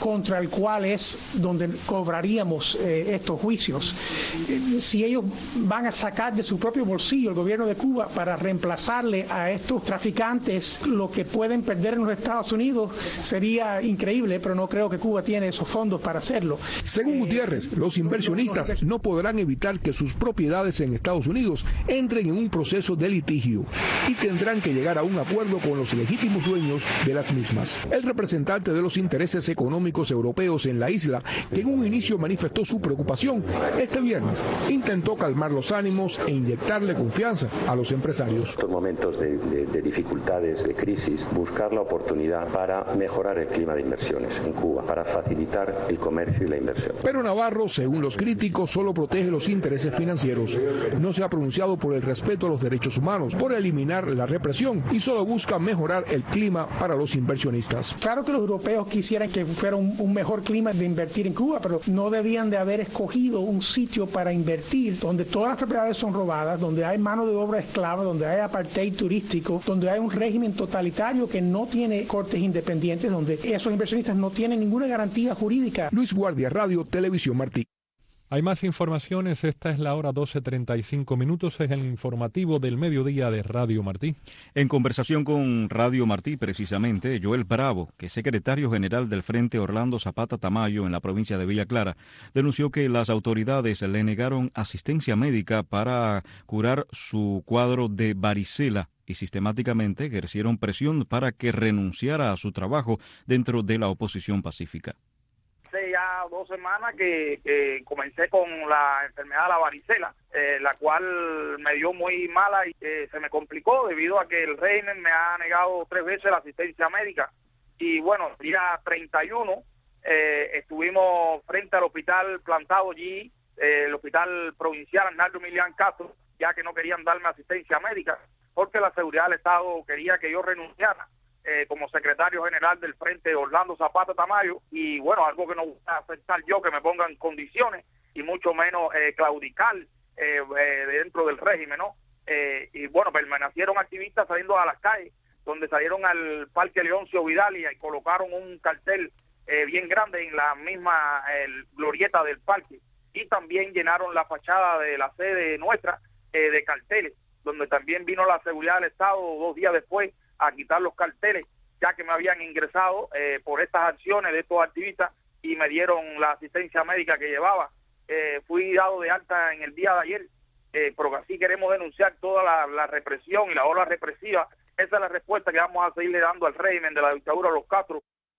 contra el cual es donde cobraríamos eh, estos juicios. Eh, si ellos van a sacar de su propio bolsillo el gobierno de Cuba para reemplazarle a estos traficantes lo que pueden perder en los Estados Unidos, sería increíble, pero no creo que Cuba tiene esos fondos para hacerlo. Según Gutiérrez, los inversionistas no podrán evitar que sus propiedades en Estados Unidos entren en un proceso de litigio y tendrán que llegar a un acuerdo con los legítimos dueños de las mismas. El representante de los intereses económicos europeos en la isla, que en un inicio manifestó su preocupación, este viernes intentó calmar los ánimos e inyectarle confianza a los empresarios. En estos momentos de, de, de dificultades, de crisis, buscar la oportunidad para mejorar el clima de inversiones en Cuba, para facilitar el comercio y la inversión. Pero Navarro, según los críticos, solo protege los intereses financieros. No se ha pronunciado por el respeto a los derechos humanos, por eliminar la represión y solo busca mejorar el clima para los inversionistas. Claro que los europeos quisieran que fuera un, un mejor clima de invertir en Cuba, pero no debían de haber escogido un sitio para invertir donde todas las propiedades son robadas, donde hay mano de obra esclava, donde hay apartheid turístico, donde hay un régimen totalitario que no tiene cortes independientes, donde esos inversionistas no tienen ninguna garantía jurídica. Luis Guardia, Radio Televisión Martí. Hay más informaciones, esta es la hora doce treinta y cinco minutos, es el informativo del mediodía de Radio Martí. En conversación con Radio Martí, precisamente, Joel Bravo, que es secretario general del Frente Orlando Zapata Tamayo en la provincia de Villa Clara, denunció que las autoridades le negaron asistencia médica para curar su cuadro de varicela y sistemáticamente ejercieron presión para que renunciara a su trabajo dentro de la oposición pacífica. Hace ya dos semanas que, que comencé con la enfermedad de la varicela, eh, la cual me dio muy mala y eh, se me complicó debido a que el régimen me ha negado tres veces la asistencia médica. Y bueno, día treinta y uno eh, estuvimos frente al hospital plantado allí, eh, el hospital provincial Arnaldo Milián Castro, ya que no querían darme asistencia médica, porque la seguridad del Estado quería que yo renunciara. Eh, como secretario general del Frente Orlando Zapata Tamayo, y bueno, algo que no voy a aceptar yo, que me pongan condiciones, y mucho menos eh, claudicar eh, eh, dentro del régimen, ¿no? Eh, y bueno, permanecieron activistas saliendo a las calles, donde salieron al Parque Leoncio Vidal y, y colocaron un cartel eh, bien grande en la misma eh, glorieta del parque, y también llenaron la fachada de la sede nuestra eh, de carteles, donde también vino la seguridad del Estado dos días después a quitar los carteles, ya que me habían ingresado eh, por estas acciones de estos activistas y me dieron la asistencia médica que llevaba. Eh, fui dado de alta en el día de ayer, eh, pero así queremos denunciar toda la, la represión y la ola represiva. Esa es la respuesta que vamos a seguirle dando al régimen de la dictadura de los Castro.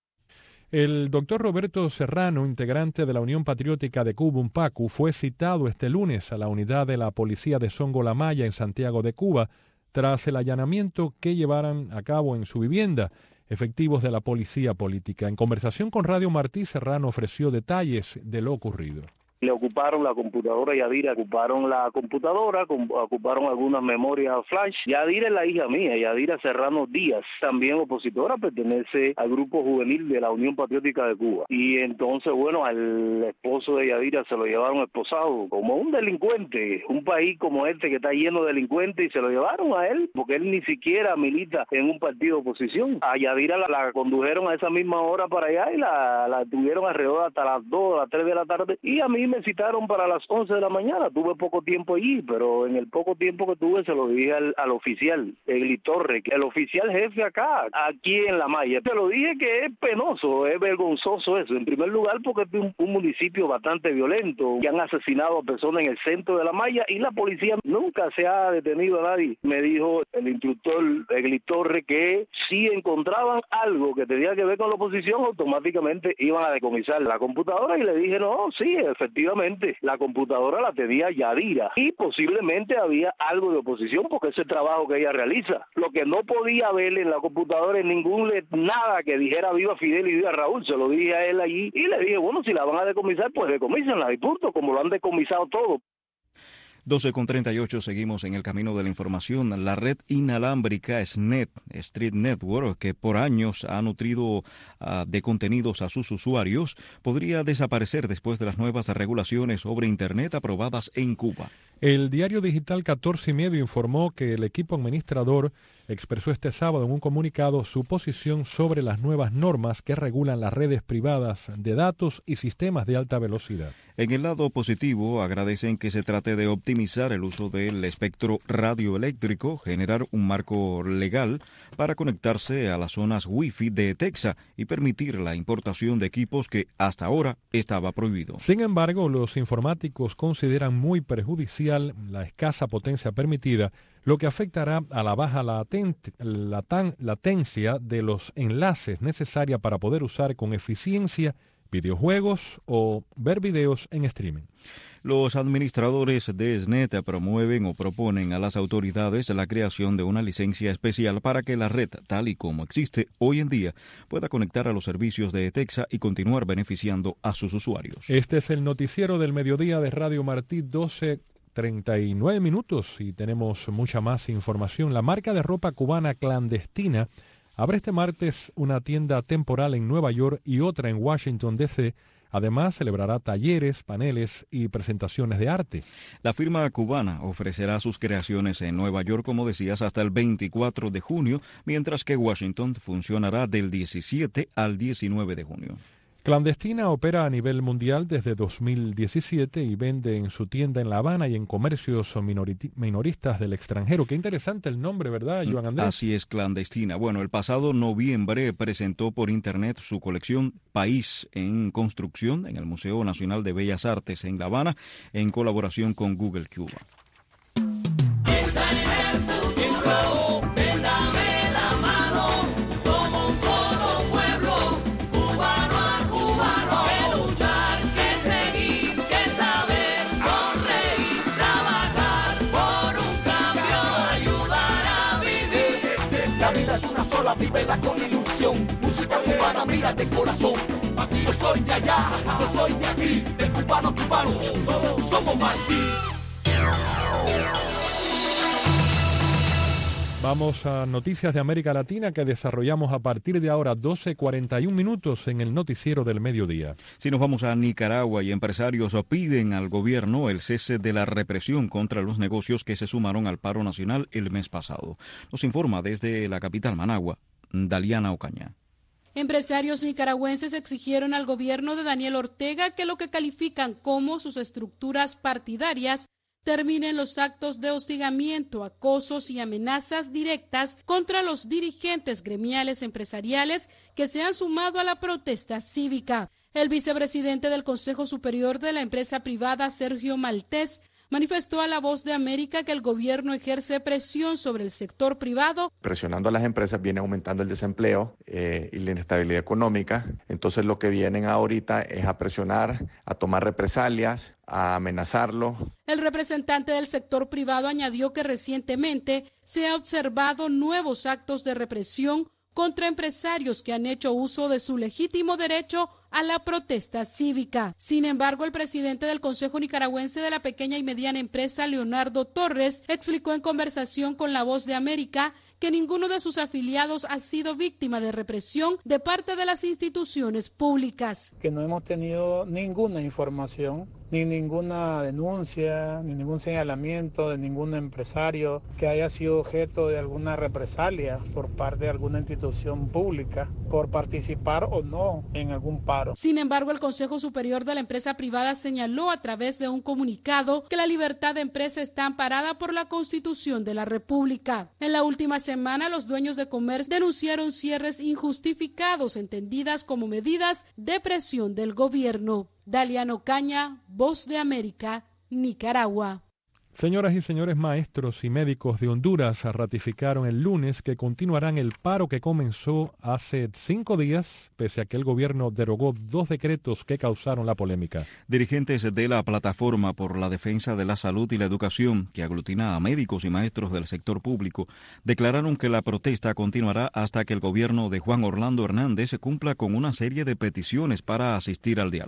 El doctor Roberto Serrano, integrante de la Unión Patriótica de Cuba, UNPACU, fue citado este lunes a la unidad de la policía de Songo La Maya en Santiago de Cuba, tras el allanamiento que llevaran a cabo en su vivienda efectivos de la policía política. En conversación con Radio Martí, Serrano ofreció detalles de lo ocurrido. Le ocuparon la computadora Yadira, ocuparon la computadora, ocuparon algunas memorias flash. Yadira es la hija mía, Yadira Serrano Díaz, también opositora, pertenece al grupo juvenil de la Unión Patriótica de Cuba. Y entonces, bueno, al esposo de Yadira se lo llevaron esposado como un delincuente. Un país como este que está lleno de delincuentes, y se lo llevaron a él, porque él ni siquiera milita en un partido de oposición. A Yadira la, la condujeron a esa misma hora para allá y la, la tuvieron alrededor hasta las dos, las tres de la tarde. Y a mí me citaron para las once de la mañana. Tuve poco tiempo allí, pero en el poco tiempo que tuve se lo dije al, al oficial, Egli Torre, el oficial jefe acá, aquí en La Maya. Se lo dije que es penoso, es vergonzoso eso. En primer lugar, porque es un, un municipio bastante violento, que han asesinado a personas en el centro de La Maya y la policía nunca se ha detenido a nadie. Me dijo el instructor Egli Torre que si encontraban algo que tenía que ver con la oposición, automáticamente iban a decomisar la computadora, y le dije, no, sí, efectivamente, la computadora la tenía Yadira y posiblemente había algo de oposición, porque ese trabajo que ella realiza. Lo que no podía ver en la computadora en ningún nada que dijera viva Fidel y viva Raúl, se lo dije a él allí y le dije, bueno, si la van a decomisar, pues decomísenla y punto, como lo han decomisado todo. doce con treinta y ocho, seguimos en el camino de la información. La red inalámbrica SNET, Street Network, que por años ha nutrido uh, de contenidos a sus usuarios, podría desaparecer después de las nuevas regulaciones sobre Internet aprobadas en Cuba. El diario digital catorce y medio informó que el equipo administrador expresó este sábado en un comunicado su posición sobre las nuevas normas que regulan las redes privadas de datos y sistemas de alta velocidad. En el lado positivo, agradecen que se trate de optimizar el uso del espectro radioeléctrico, generar un marco legal para conectarse a las zonas Wi-Fi de Texas y permitir la importación de equipos que hasta ahora estaba prohibido. Sin embargo, los informáticos consideran muy perjudicial la escasa potencia permitida, lo que afectará a la baja latent, latan, latencia de los enlaces necesaria para poder usar con eficiencia videojuegos o ver videos en streaming. Los administradores de SNET promueven o proponen a las autoridades la creación de una licencia especial para que la red, tal y como existe hoy en día, pueda conectar a los servicios de ETEXA y continuar beneficiando a sus usuarios. Este es el noticiero del mediodía de Radio Martí, doce treinta y nueve minutos, y tenemos mucha más información. La marca de ropa cubana Clandestina abre este martes una tienda temporal en Nueva York y otra en Washington, D C Además, celebrará talleres, paneles y presentaciones de arte. La firma cubana ofrecerá sus creaciones en Nueva York, como decías, hasta el veinticuatro de junio, mientras que Washington funcionará del diecisiete al diecinueve de junio. Clandestina opera a nivel mundial desde dos mil diecisiete y vende en su tienda en La Habana y en comercios minoriti- minoristas del extranjero. Qué interesante el nombre, ¿verdad, Joan Andrés? Así es, Clandestina. Bueno, el pasado noviembre presentó por internet su colección País en Construcción en el Museo Nacional de Bellas Artes en La Habana, en colaboración con Google Cuba. Vívela con ilusión, música cubana, mira de corazón. Aquí yo soy de allá, yo soy de aquí, de cubano a cubano, somos Martí. Vamos a noticias de América Latina que desarrollamos a partir de ahora, doce cuarenta y un minutos en el noticiero del mediodía. Si nos vamos a Nicaragua, y empresarios piden al gobierno el cese de la represión contra los negocios que se sumaron al paro nacional el mes pasado. Nos informa desde la capital Managua, Daliana Ocaña. Empresarios nicaragüenses exigieron al gobierno de Daniel Ortega que lo que califican como sus estructuras partidarias terminen los actos de hostigamiento, acosos y amenazas directas contra los dirigentes gremiales empresariales que se han sumado a la protesta cívica. El vicepresidente del Consejo Superior de la empresa privada, Sergio Maltés, manifestó a La Voz de América que el gobierno ejerce presión sobre el sector privado. Presionando a las empresas viene aumentando el desempleo eh, y la inestabilidad económica. Entonces lo que vienen ahorita es a presionar, a tomar represalias, a amenazarlo. El representante del sector privado añadió que recientemente se ha observado nuevos actos de represión contra empresarios que han hecho uso de su legítimo derecho a la protesta cívica. Sin embargo, el presidente del Consejo Nicaragüense de la Pequeña y Mediana Empresa, Leonardo Torres, explicó en conversación con La Voz de América que ninguno de sus afiliados ha sido víctima de represión de parte de las instituciones públicas. Que no hemos tenido ninguna información, ni ninguna denuncia, ni ningún señalamiento de ningún empresario que haya sido objeto de alguna represalia por parte de alguna institución pública por participar o no en algún paro. Sin embargo, el Consejo Superior de la Empresa Privada señaló a través de un comunicado que la libertad de empresa está amparada por la Constitución de la República. En la última semana, los dueños de comercio denunciaron cierres injustificados, entendidas como medidas de presión del gobierno. Daliana Ocaña, Voz de América, Nicaragua. Señoras y señores, maestros y médicos de Honduras ratificaron el lunes que continuarán el paro que comenzó hace cinco días, pese a que el gobierno derogó dos decretos que causaron la polémica. Dirigentes de la Plataforma por la Defensa de la Salud y la Educación, que aglutina a médicos y maestros del sector público, declararon que la protesta continuará hasta que el gobierno de Juan Orlando Hernández cumpla con una serie de peticiones para asistir al diálogo.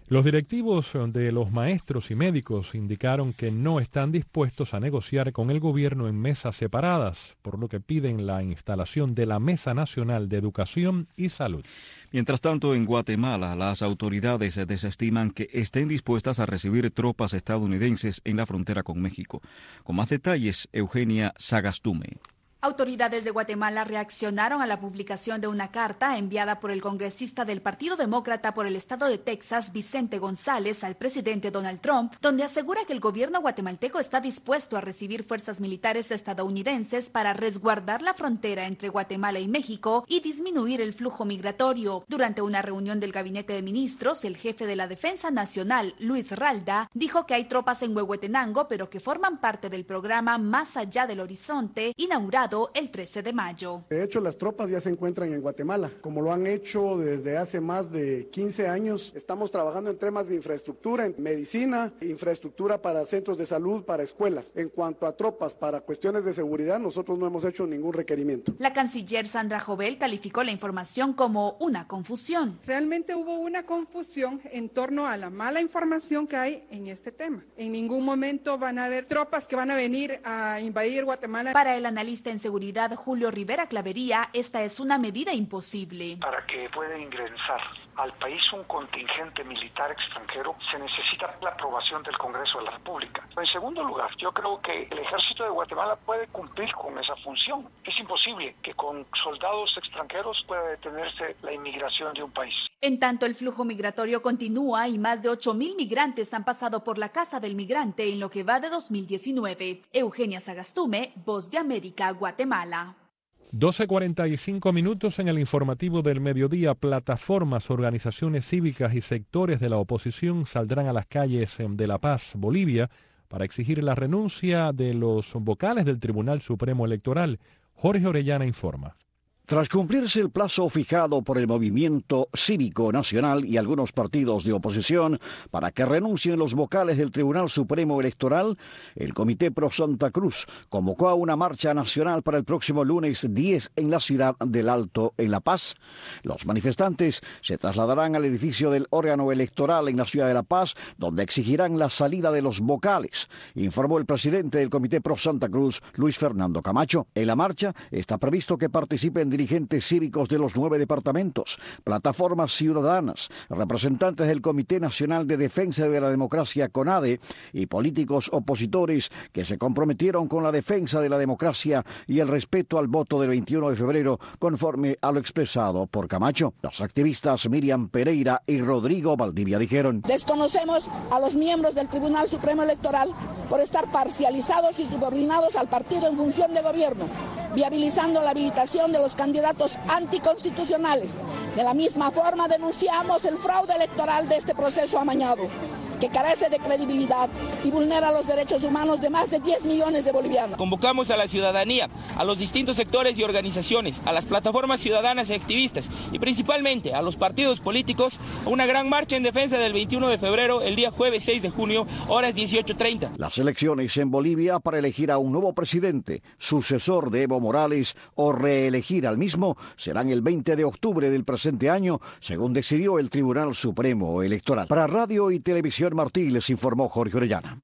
Los directivos de los maestros y médicos indicaron que no están dispuestos a negociar con el gobierno en mesas separadas, por lo que piden la instalación de la Mesa Nacional de Educación y Salud. Mientras tanto, en Guatemala, las autoridades desestiman que estén dispuestas a recibir tropas estadounidenses en la frontera con México. Con más detalles, Eugenia Sagastume. Autoridades de Guatemala reaccionaron a la publicación de una carta enviada por el congresista del Partido Demócrata por el estado de Texas, Vicente González, al presidente Donald Trump, donde asegura que el gobierno guatemalteco está dispuesto a recibir fuerzas militares estadounidenses para resguardar la frontera entre Guatemala y México y disminuir el flujo migratorio. Durante una reunión del Gabinete de Ministros, el jefe de la Defensa Nacional, Luis Ralda, dijo que hay tropas en Huehuetenango, pero que forman parte del programa Más Allá del Horizonte, inaugurado el trece de mayo. De hecho, las tropas ya se encuentran en Guatemala, como lo han hecho desde hace más de quince años. Estamos trabajando en temas de infraestructura, en medicina, infraestructura para centros de salud, para escuelas. En cuanto a tropas para cuestiones de seguridad, nosotros no hemos hecho ningún requerimiento. La canciller Sandra Jovel calificó la información como una confusión. Realmente hubo una confusión en torno a la mala información que hay en este tema. En ningún momento van a haber tropas que van a venir a invadir Guatemala. Para el analista en seguridad Julio Rivera Clavería, esta es una medida imposible. Para que pueda ingresar al país un contingente militar extranjero, se necesita la aprobación del Congreso de la República. En segundo lugar, yo creo que el ejército de Guatemala puede cumplir con esa función. Es imposible que con soldados extranjeros pueda detenerse la inmigración de un país. En tanto, el flujo migratorio continúa y más de ocho mil migrantes han pasado por la Casa del Migrante en lo que va de dos mil diecinueve. Eugenia Sagastume, Voz de América, Guatemala. doce cuarenta y cinco minutos en el informativo del mediodía. Plataformas, organizaciones cívicas y sectores de la oposición saldrán a las calles de La Paz, Bolivia, para exigir la renuncia de los vocales del Tribunal Supremo Electoral. Jorge Orellana informa. Tras cumplirse el plazo fijado por el Movimiento Cívico Nacional y algunos partidos de oposición para que renuncien los vocales del Tribunal Supremo Electoral, el Comité Pro Santa Cruz convocó a una marcha nacional para el próximo lunes diez en la ciudad del Alto, en La Paz. Los manifestantes se trasladarán al edificio del órgano electoral en la ciudad de La Paz, donde exigirán la salida de los vocales, informó el presidente del Comité Pro Santa Cruz, Luis Fernando Camacho. En la marcha está previsto que participen dirigentes cívicos de los nueve departamentos, plataformas ciudadanas, representantes del Comité Nacional de Defensa de la Democracia CONADE y políticos opositores que se comprometieron con la defensa de la democracia y el respeto al voto del veintiuno de febrero, conforme a lo expresado por Camacho. Los activistas Miriam Pereira y Rodrigo Valdivia dijeron: desconocemos a los miembros del Tribunal Supremo Electoral por estar parcializados y subordinados al partido en función de gobierno, viabilizando la habilitación de los candidatos anticonstitucionales. De la misma forma denunciamos el fraude electoral de este proceso amañado, que carece de credibilidad y vulnera los derechos humanos de más de diez millones de bolivianos. Convocamos a la ciudadanía, a los distintos sectores y organizaciones, a las plataformas ciudadanas y activistas y principalmente a los partidos políticos a una gran marcha en defensa del veintiuno de febrero, el día jueves seis de junio, horas dieciocho treinta. Las elecciones en Bolivia para elegir a un nuevo presidente, sucesor de Evo Morales o reelegir al mismo serán el veinte de octubre del presente año, según decidió el Tribunal Supremo Electoral. Para Radio y Televisión Martí les informó Jorge Orellana.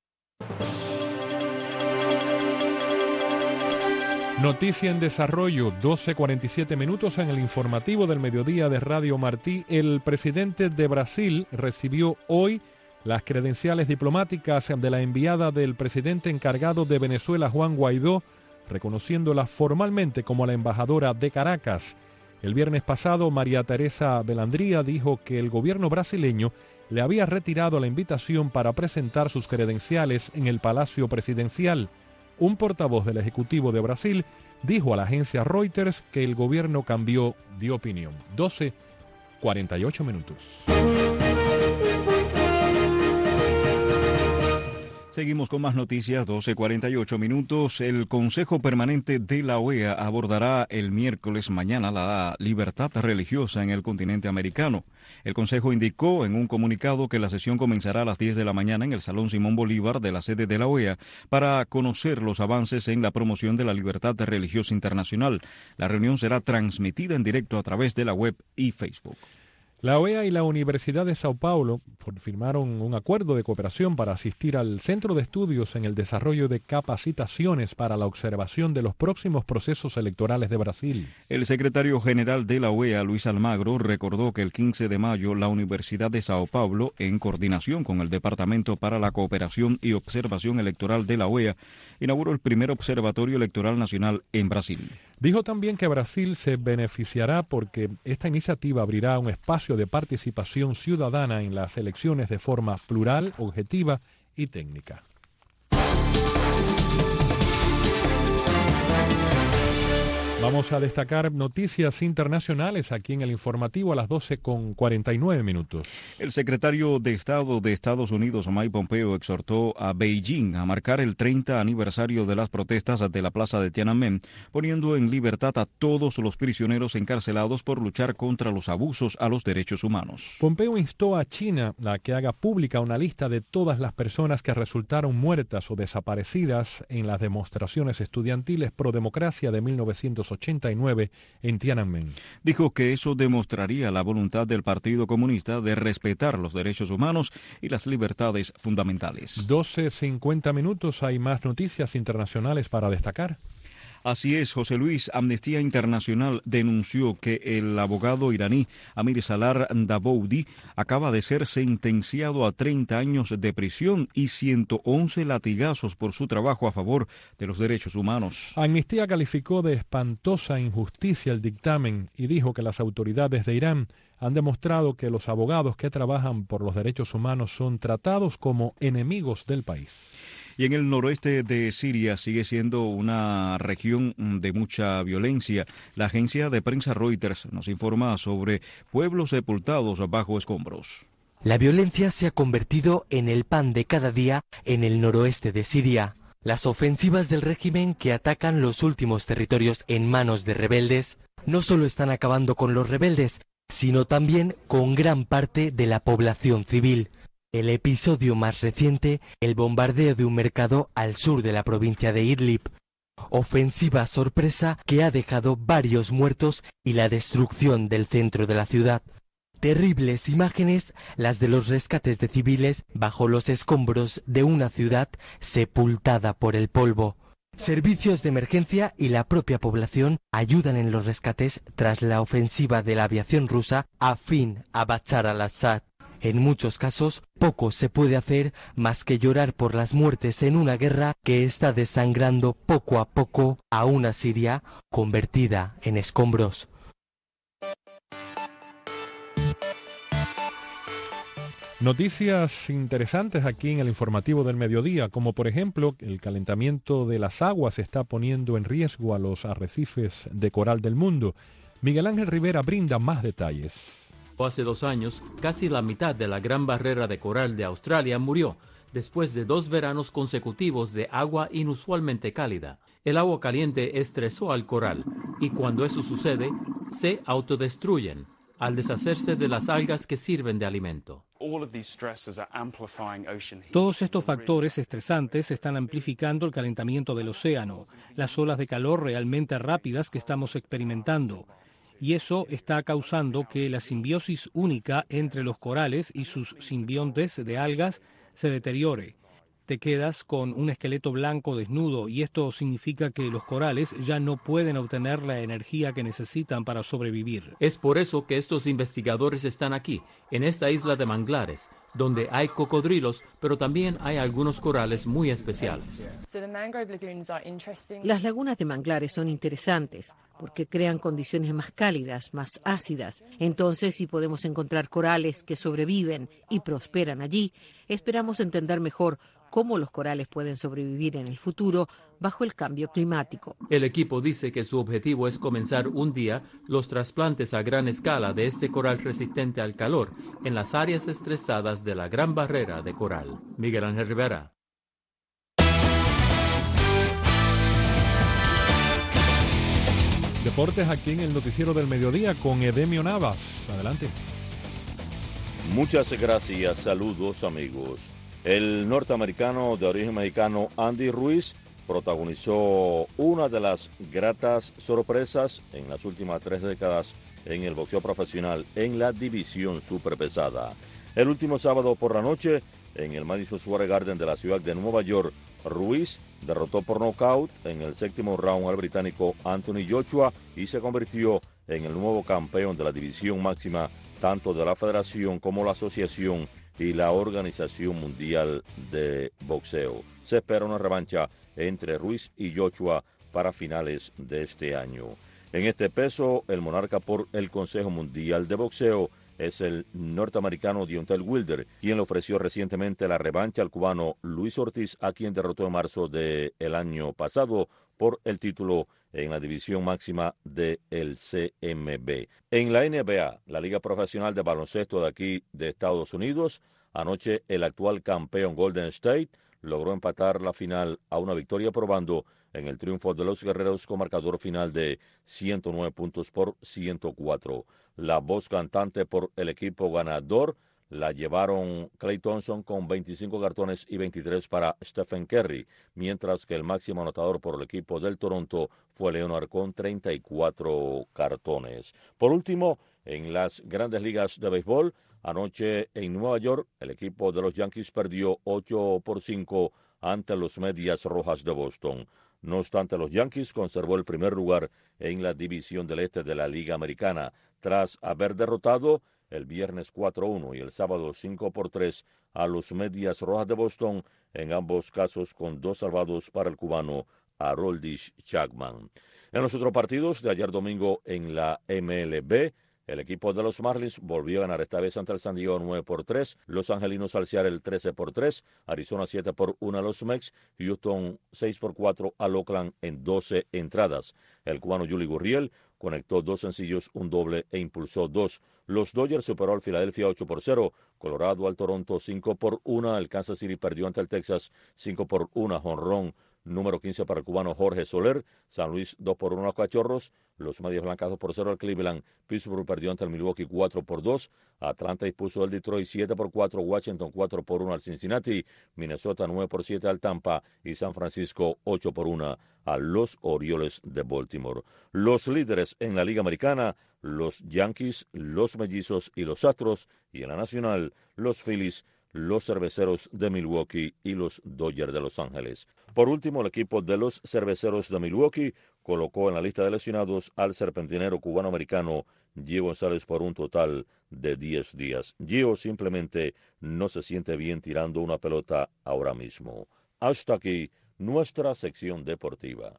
Noticia en desarrollo, doce cuarenta y siete minutos en el informativo del mediodía de Radio Martí. El presidente de Brasil recibió hoy las credenciales diplomáticas de la enviada del presidente encargado de Venezuela, Juan Guaidó, reconociéndola formalmente como la embajadora de Caracas. El viernes pasado, María Teresa Belandría dijo que el gobierno brasileño le había retirado la invitación para presentar sus credenciales en el Palacio Presidencial. Un portavoz del Ejecutivo de Brasil dijo a la agencia Reuters que el gobierno cambió de opinión. doce cuarenta y ocho minutos. Seguimos con más noticias, doce cuarenta y ocho minutos. El Consejo Permanente de la O E A abordará el miércoles mañana la libertad religiosa en el continente americano. El Consejo indicó en un comunicado que la sesión comenzará a las diez de la mañana en el Salón Simón Bolívar de la sede de la O E A para conocer los avances en la promoción de la libertad religiosa internacional. La reunión será transmitida en directo a través de la web y Facebook. La O E A y la Universidad de Sao Paulo firmaron un acuerdo de cooperación para asistir al Centro de Estudios en el desarrollo de capacitaciones para la observación de los próximos procesos electorales de Brasil. El secretario general de la O E A, Luis Almagro, recordó que el quince de mayo la Universidad de Sao Paulo, en coordinación con el Departamento para la Cooperación y Observación Electoral de la O E A, inauguró el primer observatorio electoral nacional en Brasil. Dijo también que Brasil se beneficiará porque esta iniciativa abrirá un espacio de participación ciudadana en las elecciones de forma plural, objetiva y técnica. Vamos a destacar noticias internacionales aquí en el informativo a las doce con cuarenta y nueve minutos. El secretario de Estado de Estados Unidos, Mike Pompeo, exhortó a Beijing a marcar el treinta aniversario de las protestas de la plaza de Tiananmen, poniendo en libertad a todos los prisioneros encarcelados por luchar contra los abusos a los derechos humanos. Pompeo instó a China a que haga pública una lista de todas las personas que resultaron muertas o desaparecidas en las demostraciones estudiantiles pro democracia de mil novecientos ochenta y nueve en Tiananmen. Dijo que eso demostraría la voluntad del Partido Comunista de respetar los derechos humanos y las libertades fundamentales. doce cincuenta minutos, hay más noticias internacionales para destacar. Así es, José Luis. Amnistía Internacional denunció que el abogado iraní Amir Salar Dawoodi acaba de ser sentenciado a treinta años de prisión y ciento once latigazos por su trabajo a favor de los derechos humanos. Amnistía calificó de espantosa injusticia el dictamen y dijo que las autoridades de Irán han demostrado que los abogados que trabajan por los derechos humanos son tratados como enemigos del país. Y en el noroeste de Siria sigue siendo una región de mucha violencia. La agencia de prensa Reuters nos informa sobre pueblos sepultados bajo escombros. La violencia se ha convertido en el pan de cada día en el noroeste de Siria. Las ofensivas del régimen que atacan los últimos territorios en manos de rebeldes no solo están acabando con los rebeldes, sino también con gran parte de la población civil. El episodio más reciente, el bombardeo de un mercado al sur de la provincia de Idlib. Ofensiva sorpresa que ha dejado varios muertos y la destrucción del centro de la ciudad. Terribles imágenes, las de los rescates de civiles bajo los escombros de una ciudad sepultada por el polvo. Servicios de emergencia y la propia población ayudan en los rescates tras la ofensiva de la aviación rusa a fin a Bachar al-Assad. En muchos casos, poco se puede hacer más que llorar por las muertes en una guerra que está desangrando poco a poco a una Siria convertida en escombros. Noticias interesantes aquí en el informativo del mediodía, como por ejemplo, el calentamiento de las aguas está poniendo en riesgo a los arrecifes de coral del mundo. Miguel Ángel Rivera brinda más detalles. Hace dos años, casi la mitad de la gran barrera de coral de Australia murió después de dos veranos consecutivos de agua inusualmente cálida. El agua caliente estresó al coral y cuando eso sucede, se autodestruyen al deshacerse de las algas que sirven de alimento. Todos estos factores estresantes están amplificando el calentamiento del océano, las olas de calor realmente rápidas que estamos experimentando. Y eso está causando que la simbiosis única entre los corales y sus simbiontes de algas se deteriore. Te quedas con un esqueleto blanco desnudo y esto significa que los corales ya no pueden obtener la energía que necesitan para sobrevivir. Es por eso que estos investigadores están aquí, en esta isla de manglares, donde hay cocodrilos, pero también hay algunos corales muy especiales. Las lagunas de manglares son interesantes porque crean condiciones más cálidas, más ácidas. Entonces, si podemos encontrar corales que sobreviven y prosperan allí, esperamos entender mejor cómo los corales pueden sobrevivir en el futuro bajo el cambio climático. El equipo dice que su objetivo es comenzar un día los trasplantes a gran escala de este coral resistente al calor en las áreas estresadas de la Gran Barrera de Coral. Miguel Ángel Rivera. Deportes aquí en el Noticiero del Mediodía con Edemio Navas. Adelante. Muchas gracias. Saludos, amigos. El norteamericano de origen mexicano Andy Ruiz protagonizó una de las gratas sorpresas en las últimas tres décadas en el boxeo profesional en la división superpesada. El último sábado por la noche, en el Madison Square Garden de la ciudad de Nueva York, Ruiz derrotó por nocaut en el séptimo round al británico Anthony Joshua y se convirtió en el nuevo campeón de la división máxima tanto de la federación como la asociación y la Organización Mundial de Boxeo. Se espera una revancha entre Ruiz y Joshua para finales de este año. En este peso, el monarca por el Consejo Mundial de Boxeo es el norteamericano Deontay Wilder, quien le ofreció recientemente la revancha al cubano Luis Ortiz, a quien derrotó en marzo del año pasado por el título en la división máxima del C M B. En la N B A, la Liga Profesional de Baloncesto de aquí de Estados Unidos, anoche el actual campeón Golden State logró empatar la final a una victoria probando en el triunfo de los guerreros con marcador final de ciento nueve puntos por ciento cuatro. La voz cantante por el equipo ganador la llevaron Klay Thompson con veinticinco cartones y veintitrés para Stephen Curry, mientras que el máximo anotador por el equipo del Toronto fue Leonard con treinta y cuatro cartones. Por último, en las grandes ligas de béisbol, anoche en Nueva York, el equipo de los Yankees perdió ocho por cinco ante los Medias Rojas de Boston. No obstante, los Yankees conservó el primer lugar en la división del este de la Liga Americana, tras haber derrotado el viernes cuatro a uno y el sábado cinco por tres a los Medias Rojas de Boston, en ambos casos con dos salvados para el cubano Aroldis Chapman. En los otros partidos de ayer domingo en la M L B, el equipo de los Marlins volvió a ganar esta vez ante el San Diego nueve por tres, Los Angelinos al Seattle trece por tres, Arizona siete por uno a los Mex, Houston seis por cuatro al Oakland en doce entradas. El cubano Yuli Gurriel conectó dos sencillos, un doble e impulsó dos. Los Dodgers superó al Philadelphia ocho por cero, Colorado al Toronto cinco por uno, el Kansas City perdió ante el Texas cinco por uno, jonrón número quince para el cubano Jorge Soler, San Luis dos por uno a los Cachorros, los Medias Blancas dos por cero al Cleveland, Pittsburgh perdió ante el Milwaukee cuatro por dos, Atlanta impuso al Detroit siete por cuatro, Washington cuatro por uno al Cincinnati, Minnesota nueve por siete al Tampa y San Francisco ocho por uno a los Orioles de Baltimore. Los líderes en la Liga Americana, los Yankees, los Mellizos y los Astros, y en la Nacional, los Phillies, los Cerveceros de Milwaukee y los Dodgers de Los Ángeles. Por último, el equipo de los Cerveceros de Milwaukee colocó en la lista de lesionados al serpentinero cubano-americano Gio González por un total de diez días. Gio simplemente no se siente bien tirando una pelota ahora mismo. Hasta aquí nuestra sección deportiva.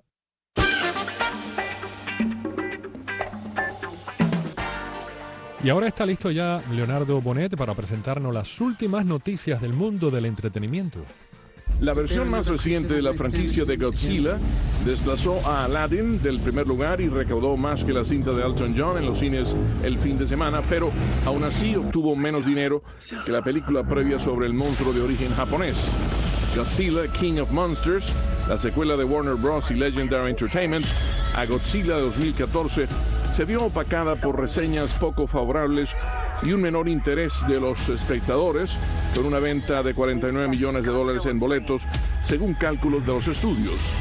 Y ahora está listo ya Leonardo Bonet para presentarnos las últimas noticias del mundo del entretenimiento. La versión más reciente de la franquicia de Godzilla desplazó a Aladdin del primer lugar y recaudó más que la cinta de Elton John en los cines el fin de semana, pero aún así obtuvo menos dinero que la película previa sobre el monstruo de origen japonés. Godzilla, King of Monsters, la secuela de Warner Bros. Y Legendary Entertainment a Godzilla de dos mil catorce, se vio opacada por reseñas poco favorables y un menor interés de los espectadores, con una venta de cuarenta y nueve millones de dólares en boletos, según cálculos de los estudios.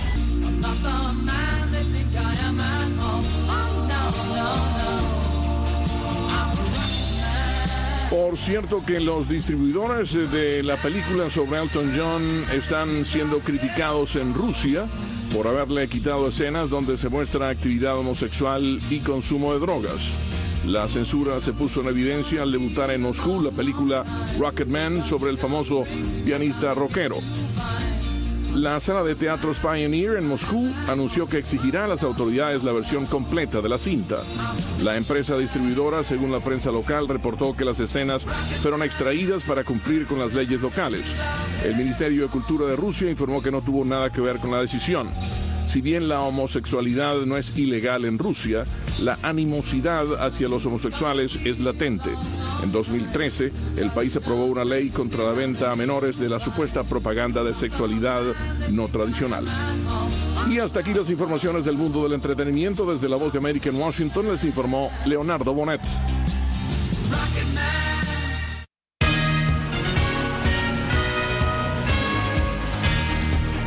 Por cierto que los distribuidores de la película sobre Elton John están siendo criticados en Rusia por haberle quitado escenas donde se muestra actividad homosexual y consumo de drogas. La censura se puso en evidencia al debutar en Moscú la película Rocketman sobre el famoso pianista rockero. La sala de teatros Pioneer en Moscú anunció que exigirá a las autoridades la versión completa de la cinta. La empresa distribuidora, según la prensa local, reportó que las escenas fueron extraídas para cumplir con las leyes locales. El Ministerio de Cultura de Rusia informó que no tuvo nada que ver con la decisión. Si bien la homosexualidad no es ilegal en Rusia, la animosidad hacia los homosexuales es latente. En dos mil trece, el país aprobó una ley contra la venta a menores de la supuesta propaganda de sexualidad no tradicional. Y hasta aquí las informaciones del mundo del entretenimiento. Desde La Voz de América en Washington les informó Leonardo Bonet.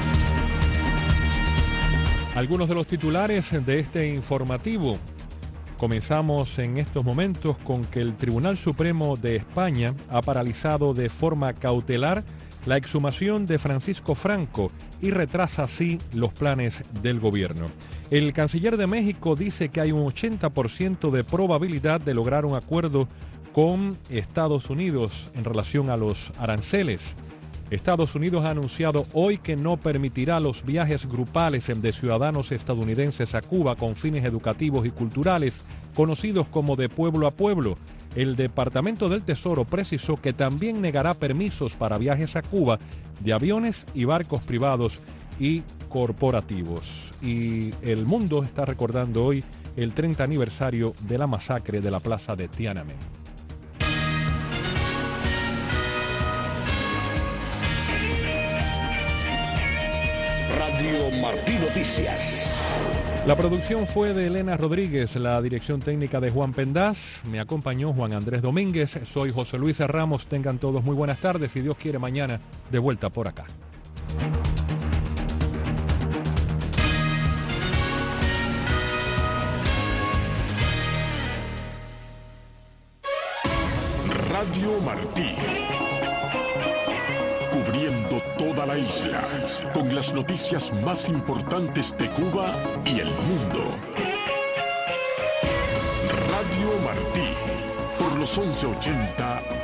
Algunos de los titulares de este informativo. Comenzamos en estos momentos con que el Tribunal Supremo de España ha paralizado de forma cautelar la exhumación de Francisco Franco y retrasa así los planes del gobierno. El canciller de México dice que hay un ochenta por ciento de probabilidad de lograr un acuerdo con Estados Unidos en relación a los aranceles. Estados Unidos ha anunciado hoy que no permitirá los viajes grupales de ciudadanos estadounidenses a Cuba con fines educativos y culturales, conocidos como de pueblo a pueblo. El Departamento del Tesoro precisó que también negará permisos para viajes a Cuba de aviones y barcos privados y corporativos. Y el mundo está recordando hoy el treinta aniversario de la masacre de la plaza de Tiananmen. Radio Martí Noticias. La producción fue de Elena Rodríguez, la dirección técnica de Juan Pendaz, me acompañó Juan Andrés Domínguez, soy José Luis Ramos, tengan todos muy buenas tardes, si Dios quiere mañana de vuelta por acá. Radio Martí. Cubriendo toda la isla, con las noticias más importantes de Cuba y el mundo. Radio Martí, por los once ochenta